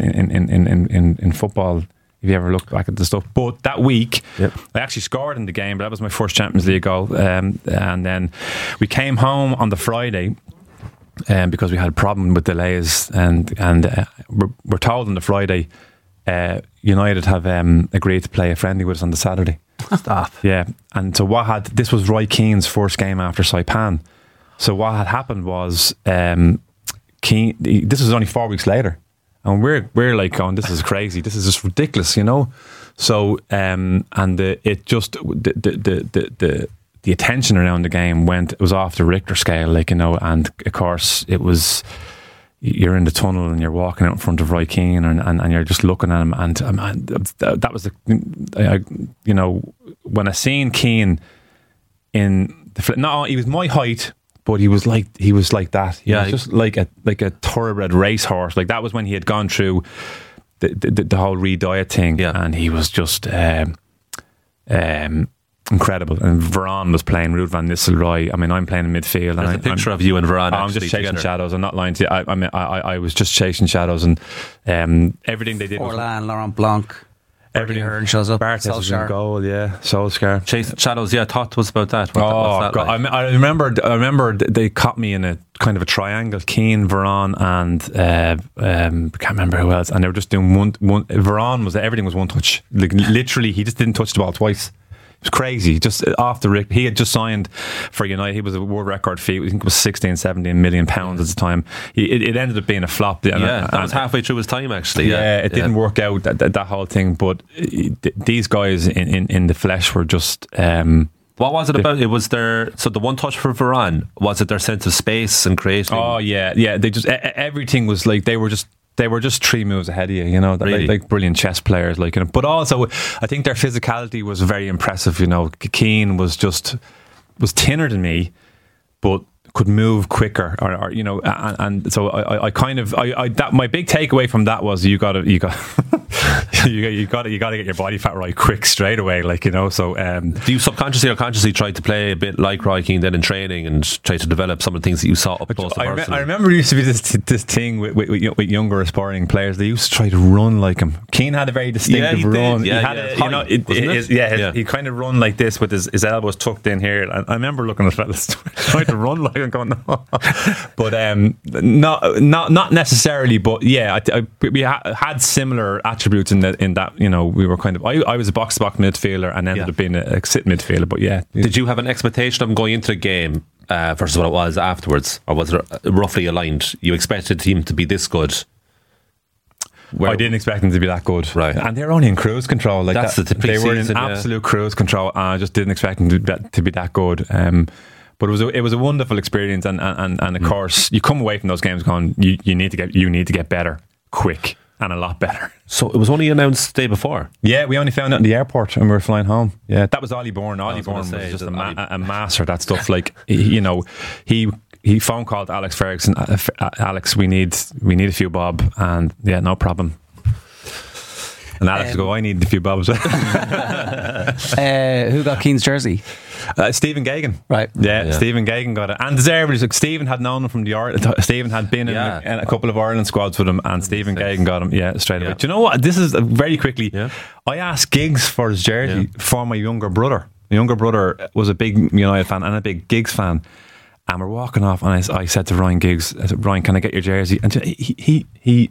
in football. If you ever look back at the stuff. But that week, I actually scored in the game, but that was my first Champions League goal. And then we came home on the Friday. Because we had a problem with delays, and we're told on the Friday United have agreed to play a friendly with us on the Saturday. Stop. Yeah, and so this was Roy Keane's first game after Saipan. So what had happened was Keane. This was only 4 weeks later, and we're like going, this is crazy. This is just ridiculous, you know. So the attention around the game it was off the Richter scale, like, you know, and of course it was, you're in the tunnel and you're walking out in front of Roy Keane and you're just looking at him, and that was you know, when I seen Keane in he was my height, but he was like that. He was just like a thoroughbred racehorse. Like, that was when he had gone through the whole re-diet thing, and he was just incredible. And Varane was playing Ruud van Nistelrooy. I mean, I'm playing in midfield. There's a picture of you and Varane. I'm just chasing together. shadows. I'm not lying to you. I was just chasing shadows, and everything they did was Forlan, Laurent Blanc. everything. Hearn shows up. Bartes was in Solskjaer. goal, yeah. Solskjaer. Chase Shadows, yeah, talk to us about that. What's that God, like? I remember they caught me in a kind of a triangle. Keane, Varane, and I can't remember who else. And they were just doing one. Varane was everything was one touch. Like literally, he just didn't touch the ball twice. It was crazy. Just off the rip. He had just signed for United. He was a world record fee. I think it was 16, 17 million pounds at the time. It ended up being a flop. That was halfway through his time, actually. Yeah, it didn't work out, that whole thing. But these guys in the flesh were just. What was it about? It was so the one touch for Varane, was it their sense of space and creating? Oh yeah. They just everything was like they were just 3 moves ahead of you. You know, Really? like brilliant chess players. Like, you know, but also I think their physicality was very impressive. You know, Keane was thinner than me, but could move quicker, or you know, and so I kind of that my big takeaway from that was you got to get your body fat right quick straight away, like, you know. So do you subconsciously or consciously try to play a bit like Roy Keane then in training and try to develop some of the things that you saw up close and personal? I remember there used to be this thing with younger aspiring players. They used to try to run like him. Keane had a very distinctive run. Yeah, he had he kind of run like this with his elbows tucked in here. And I remember looking at fellas trying to run like him, going, no. But not necessarily. But yeah, we had similar attributes in that, you know, we were kind of. I was a box-to-box midfielder and ended up being a sit midfielder. But yeah, did you have an expectation of going into the game versus what it was afterwards, or was it roughly aligned? You expected the team to be this good. I didn't expect them to be that good, right? And they were only in cruise control. Like that's they were in absolute cruise control, and I just didn't expect them to be that good. But it was a wonderful experience, and of course you come away from those games going, you need to get better quick and a lot better. So it was only announced the day before. Yeah, we only found it in the airport and we were flying home. Yeah, that was Ollie Bourne. Ollie Bourne was just a master at that stuff. Like, you know, he phone called Alex Ferguson. Alex, we need a few bob, and yeah, no problem. And Alex go, I need a few bobs. Who got Keane's jersey? Stephen Gagan. Right. Yeah, Stephen Gagan got it. And deservedly, like, Stephen had known him from Stephen had been in a couple of Ireland squads with him, and Stephen Gagan got him, straight away. Do you know what? This is very quickly. Yeah. I asked Giggs for his jersey for my younger brother. My younger brother was a big United fan and a big Giggs fan. And we're walking off, and I said to Ryan Giggs, I said, Ryan, can I get your jersey? And he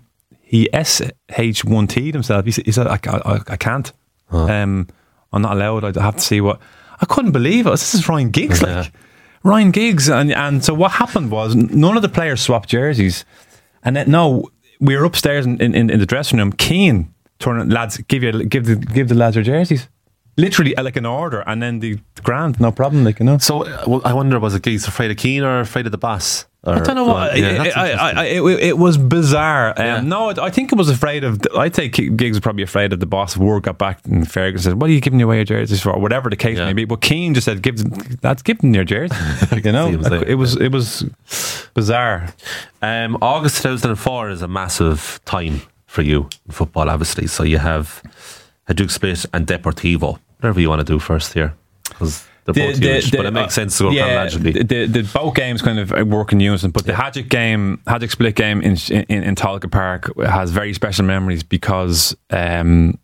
SH1T'd himself. He said, I can't. I'm not allowed. I have to see what. I couldn't believe it. This is Ryan Giggs. Ryan Giggs. And so what happened was none of the players swapped jerseys. And then, we were upstairs in the dressing room. Keane turning, lads, give the lads their jerseys. Literally like an order, and then the grand, no problem, like, you know. So I wonder, was it Giggs afraid of Keane or afraid of the boss? I don't know what. It was bizarre. No, I think it was afraid of. I'd say Giggs was probably afraid of the boss. Word got back, and Ferguson said, "What are you giving away your jerseys for?" Or whatever the case may be. But Keane just said, "Give them your jersey." You know, it was bizarre. August 2004 is a massive time for you in football, obviously. So you have Hajduk Split and Deportivo. Whatever you want to do first here, because they're both huge, but it makes sense to go chronologically. The both games kind of work in unison, but the Hajduk Split game in Tolka Park has very special memories because we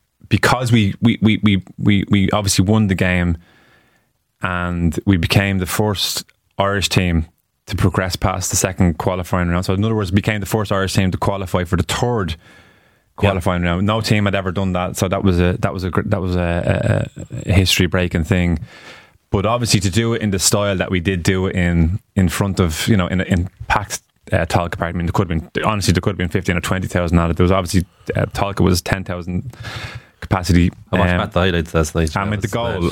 obviously won the game, and we became the first Irish team to progress past the second qualifying round. So in other words, became the first Irish team to qualify for the third qualifying round. No team had ever done that, so that was a history breaking thing. But obviously, to do it in the style that we did do it in front of, you know, in packed Tolka Park. I mean, there could have been 15 or 20,000 at it. There was obviously Tolka was 10,000 capacity. I watched the highlights last night. The goal.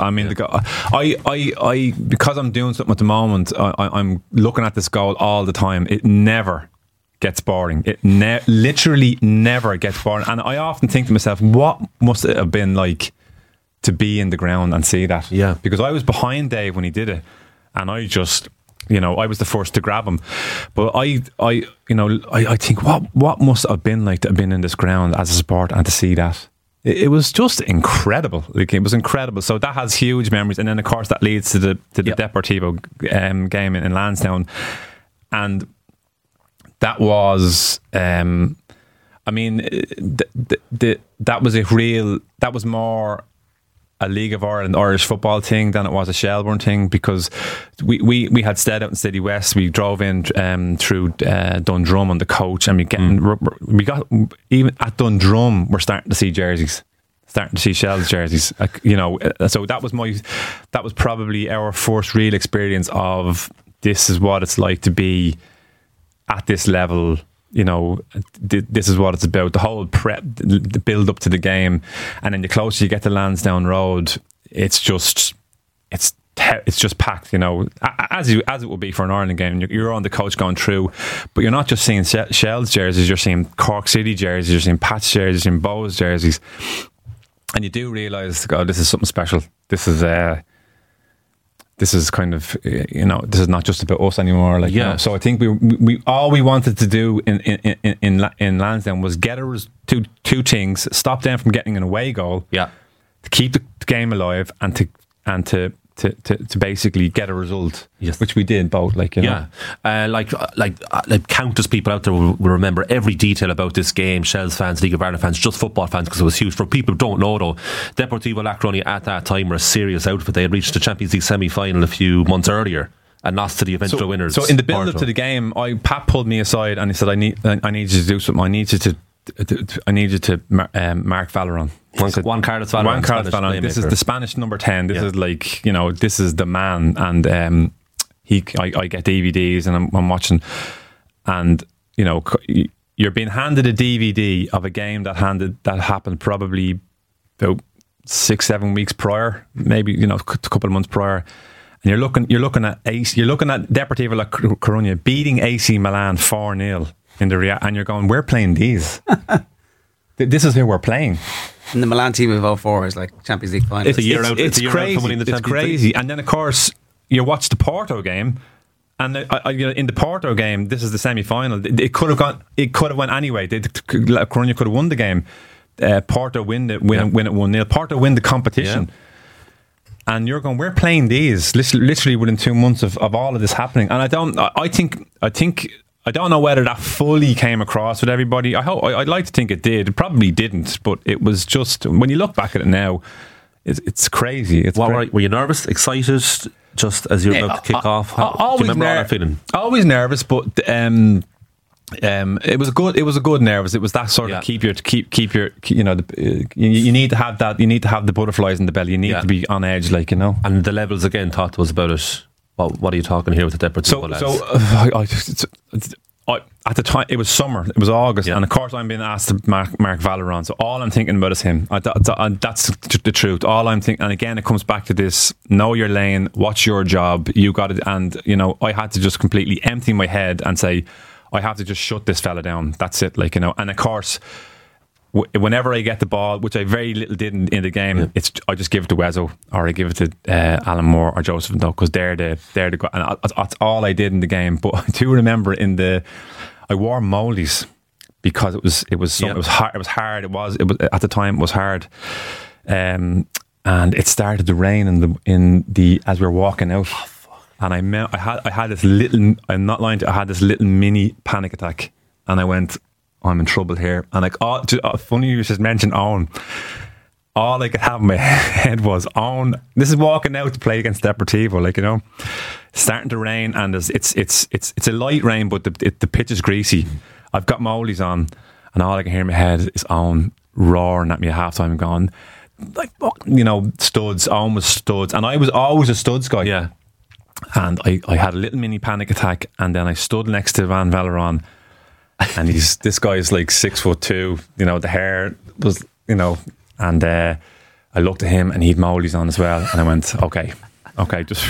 I because I'm doing something at the moment. I'm looking at this goal all the time. It never gets boring. It literally never gets boring. And I often think to myself, what must it have been like to be in the ground and see that? Yeah. Because I was behind Dave when he did it, and I just, you know, I was the first to grab him. But I think what must it have been like to have been in this ground as a sport and to see that? it was just incredible. Like, it was incredible. So that has huge memories, and then of course that leads to the Deportivo game in Lansdowne, and that was, I mean, that was more a League of Ireland Irish football thing than it was a Shelbourne thing, because we had stayed out in City West. We drove in through Dundrum on the coach, and we got even at Dundrum, we're starting to see jerseys, starting to see Shels jerseys, you know. So that was probably our first real experience of this is what it's like to be at this level. You know, this is what it's about. The whole prep, the build up to the game, and then the closer you get to Lansdowne Road, it's just packed. You know, as it would be for an Ireland game. You're on the coach going through, but you're not just seeing Shels jerseys. You're seeing Cork City jerseys. You're seeing Pats jerseys. You're seeing Bows jerseys, and you do realise, God, this is something special. This is kind of, you know, this is not just about us anymore. Like, you know, so I think we all we wanted to do in Lansdowne was get two things: stop them from getting an away goal, to keep the game alive, and to basically get a result, which we did both. Like, you know, like countless people out there will remember every detail about this game. Shels fans, League of Ireland fans, just football fans, because it was huge. For people who don't know though, Deportivo La Coruña at that time were a serious outfit. They had reached the Champions League semi-final a few months earlier and lost to the eventual winners. So in the build up to the game, Pat pulled me aside and he said, I need you to do something. I need you to mark Valeron. Juan Carlos Valeron. This is the Spanish number 10. This is like, you know, this is the man. And I get DVDs and I'm watching, and you know, you're being handed a DVD of a game that happened probably about 6-7 weeks prior, maybe, you know, a couple of months prior. And you're looking at Deportivo La Coruña beating AC Milan 4-0 in the and you're going, we're playing these. This is who we're playing. And the Milan team of 04 is like Champions League final. It's crazy. It's crazy. And then of course you watch the Porto game, and you know, in the Porto game, this is the semi-final. It could have went anyway. La Coruña could have won the game. Porto win it 1-0. Porto win the competition. Yeah. And you're going, we're playing these literally within 2 months of all of this happening. And I don't know whether that fully came across with everybody. I'd like to think it did. It probably didn't, but it was just, when you look back at it now, it's crazy. Were you nervous, excited, just as you're about to kick off? Do you remember all that feeling? Always nervous, but it was a good nervous. It was that sort of keep your you know, you need to have that. You need to have the butterflies in the belly. You need to be on edge, like, you know. And the levels again. Talk to us about it. What are you talking here with the Deportivo lads? At the time, it was summer, it was August, and of course I'm being asked to mark Valeron, so all I'm thinking about is him. That's the truth. All I'm thinking, and again it comes back to this: know your lane, what's your job, you got it. And you know, I had to just completely empty my head and say, I have to just shut this fella down. That's it, like, you know. And of course, whenever I get the ball, which I very little did in the game, I just give it to Wezzo, or I give it to Alan Moore or Joseph Nduck, because they're the guy, and that's all I did in the game. But I do remember I wore Moldies because it was hard. It was hard. It was at the time, it was hard. And it started to rain as we were walking out. And I had this little, I'm not lying to you, I had this little mini panic attack, and I went, I'm in trouble here. And like, funny you just mentioned Owen. All I could have in my head was Owen. This is walking out to play against Deportivo, like, you know, starting to rain, and it's a light rain, but the pitch is greasy. I've got Moldies on, and all I can hear in my head is Owen roaring at me at half time, going, like, you know, studs. Owen was studs, and I was always a studs guy. Yeah. And I had a little mini panic attack, and then I stood next to Van Valeron. And this guy is like 6'2", you know, the hair was, you know, and I looked at him and he'd Moldies on as well, and I went, okay, just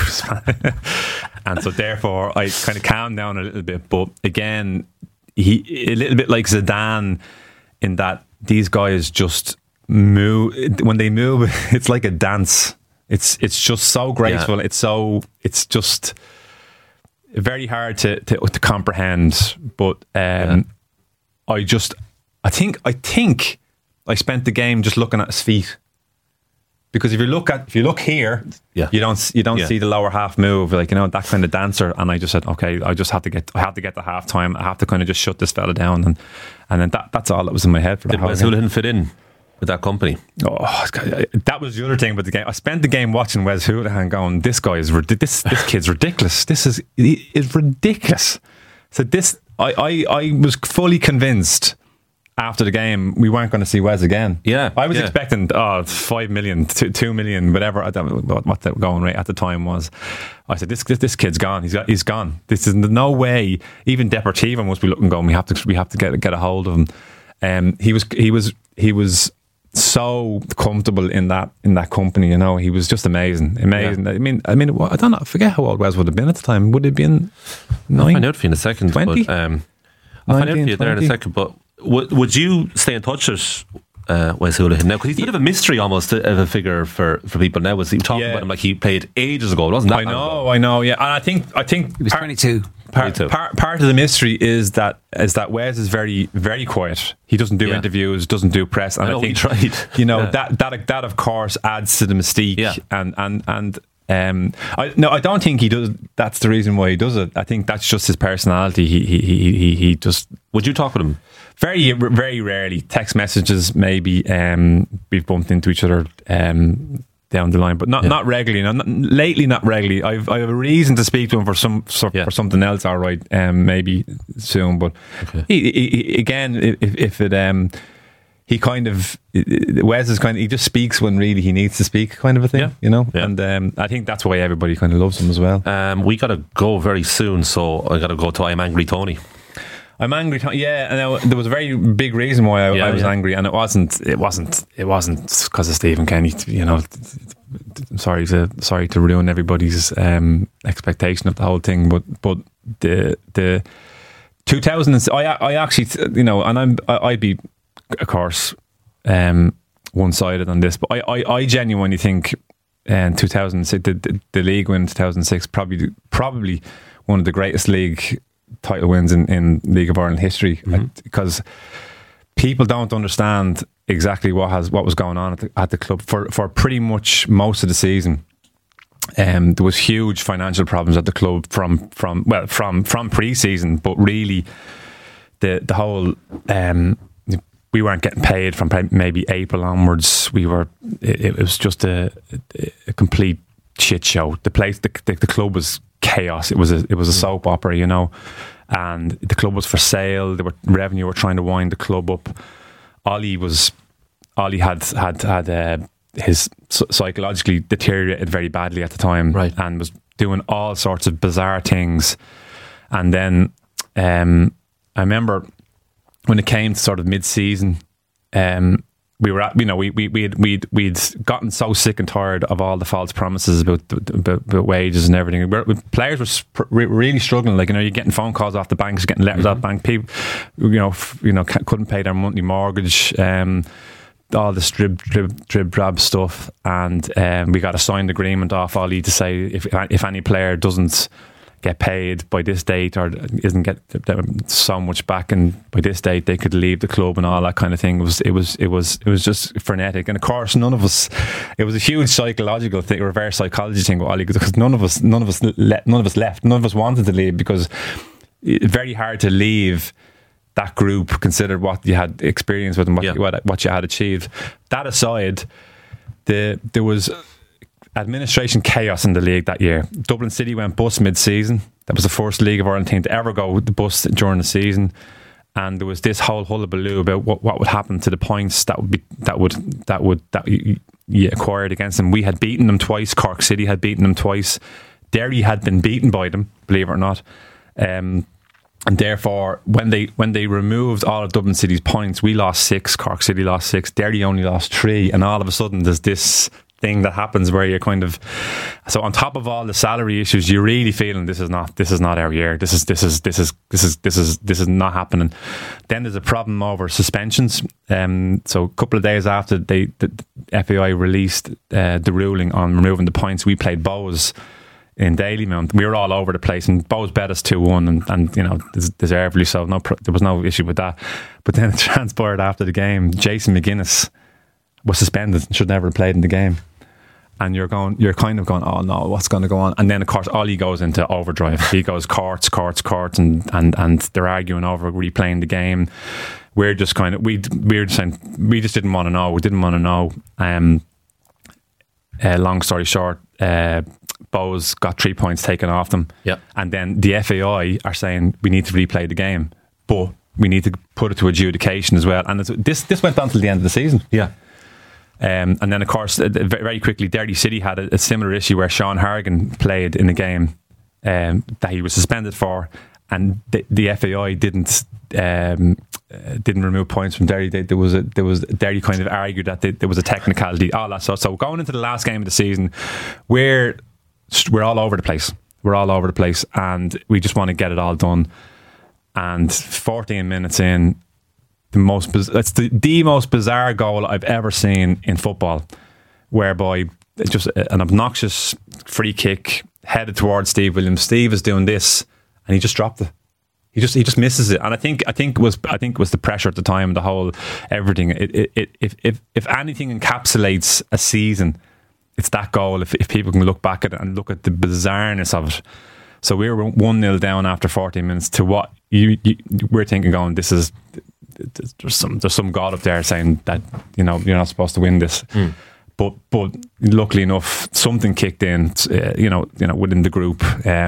and so therefore I kind of calmed down a little bit. But again, he a little bit like Zidane in that these guys just move. When they move, it's like a dance. It's just so graceful. Yeah. It's just very hard to comprehend. But I think I spent the game just looking at his feet. Because if you look here, you don't see the lower half move, like, you know, that kind of dancer. And I just said, okay, I have to get to half time. I have to kind of just shut this fella down, and then that's all that was in my head for that. Did Wes Hoolahan fit in with that company? Oh, that was the other thing about the game. I spent the game watching Wes Hoolahan going, this kid's ridiculous. This is ridiculous. So I was fully convinced after the game we weren't going to see Wes again. I was expecting 5 million, 2 million, whatever. I don't know what the going rate at the time was. I said, this kid's gone. He's gone. This is no way. Even Deportivo must be looking, going, we have to get a hold of him. He was so comfortable in that company. You know, he was just amazing. Yeah. I mean, I don't know. I forget how old Wes would have been at the time. Would it have been 9? I'll find out for you in a second. 20? But, I'll find out for you there in a second. But would you stay in touch with Wes Hoolahan now? Because he's a bit of a mystery almost of a figure for people now. Was he talking about him like he played ages ago? It wasn't that? I know. Yeah, and I think he was 22. Part of the mystery is that Wes is very, very quiet. He doesn't do interviews, doesn't do press, and I think he tried. You know, that of course adds to the mystique. Yeah. I don't think he does. That's the reason why he does it. I think that's just his personality. He just. Would you talk with him? Very, very rarely. Text messages, maybe. We've bumped into each other down the line, but not regularly. Lately, not regularly. I have a reason to speak to him for something else. All right, maybe soon. But he again, if it he kind of Wes is kind of, he just speaks when really he needs to speak, kind of a thing, you know. Yeah. And I think that's why everybody kind of loves him as well. We got to go very soon, so I got to go to I'm Angry Tony. I'm angry. Yeah, and there was a very big reason why I was angry, and it wasn't because of Stephen Kenny. You know, I'm sorry to ruin everybody's expectation of the whole thing, but the 2000. I actually, you know, and I'd be, of course, one-sided on this, but I genuinely think 2006, the league win in 2006, probably one of the greatest league title wins in League of Ireland history, because people don't understand exactly what was going on at the club for pretty much most of the season. There was huge financial problems at the club from pre-season, but really the whole we weren't getting paid from maybe April onwards. It was just a complete shit show. The place, the club was chaos. It was a soap opera, you know, and the club was for sale. Revenue were trying to wind the club up. Ollie had his psychologically deteriorated very badly at the time, right, and was doing all sorts of bizarre things. And then I remember when it came to sort of mid-season, we were at, you know, we'd gotten so sick and tired of all the false promises about wages and everything. Players were really struggling. Like, you know, you're getting phone calls off the banks, getting letters off bank. People, you know, couldn't pay their monthly mortgage. All this drib drab stuff, and we got a signed agreement off Ollie to say if any player doesn't get paid by this date or isn't get so much back, and by this date they could leave the club and all that kind of thing. It was just frenetic, and of course none of us. It was a huge psychological thing, reverse psychology thing with Ollie, because none of us left. None of us wanted to leave, because it's very hard to leave that group, considered what you had experienced with them, what you had achieved. That aside, there was administration chaos in the league that year. Dublin City went bust mid-season. That was the first League of Ireland team to ever go with the bust during the season, and there was this whole hullabaloo about what would happen to the points that you acquired against them. We had beaten them twice. Cork City had beaten them twice. Derry had been beaten by them, believe it or not. And therefore, when they removed all of Dublin City's points, we lost 6, Cork City lost 6, Derry only lost 3, and all of a sudden there's this thing that happens where you're kind of, so on top of all the salary issues, you're really feeling this is not our year. This is not happening. Then there's a problem over suspensions. So a couple of days after the FAI released the ruling on removing the points, we played Bohs in Dalymount. We were all over the place, and Bows bet us 2-1, and you know, deservedly so. There was no issue with that. But then it transpired after the game. Jason McGuinness was suspended and should never have played in the game. And you're kind of going, oh no, what's going to go on? And then of course Ollie goes into overdrive. He goes courts, and they're arguing over replaying the game. We're just kind of we just didn't want to know. We didn't want to know. Long story short, Bows got 3 points taken off them. Yeah. And then the FAI are saying we need to replay the game, but we need to put it to adjudication as well. And this went on till the end of the season. Yeah. And then of course very quickly Derry City had a similar issue where Sean Harrigan played in a game that he was suspended for, and the FAI didn't remove points from Derry. There was Derry kind of argued that there was a technicality, all that. So going into the last game of the season, we're all over the place. We're all over the place, and we just want to get it all done. And 14 minutes in, it's the most bizarre goal I've ever seen in football, whereby it's just an obnoxious free kick headed towards Steve Williams. Steve is doing this, and he just dropped it. He just misses it, and I think it was the pressure at the time, the whole everything. If anything encapsulates a season, it's that goal. If people can look back at it and look at the bizarreness of it. So we were 1-0 down after 14 minutes to what we're thinking, going, this is. There's some God up there saying that, you know, you're not supposed to win this, but luckily enough something kicked in, you know within the group,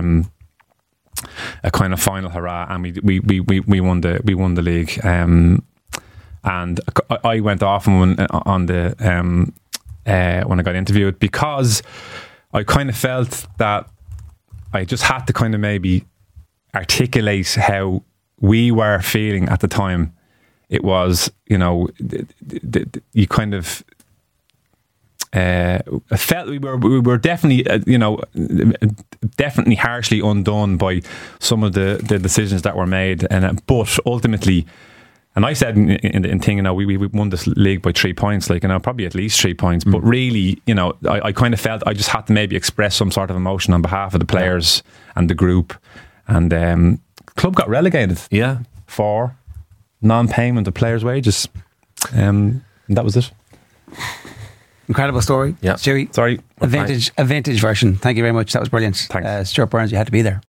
a kind of final hurrah, and we won the league, and I went off on the when I got interviewed, because I kind of felt that I just had to kind of maybe articulate how we were feeling at the time. It was, you know, you kind of felt we were definitely, definitely harshly undone by some of the decisions that were made, but ultimately, and I said in thing, you know, we won this league by 3 points, like, you know, probably at least 3 points, but really, you know, I kind of felt I just had to maybe express some sort of emotion on behalf of the players and the group, and club got relegated for non-payment of players' wages, and that was it. Incredible story. Yeah. Stewie, sorry, a vintage version. Thank you very much. That was brilliant. Thanks. Stuart Burns, you had to be there.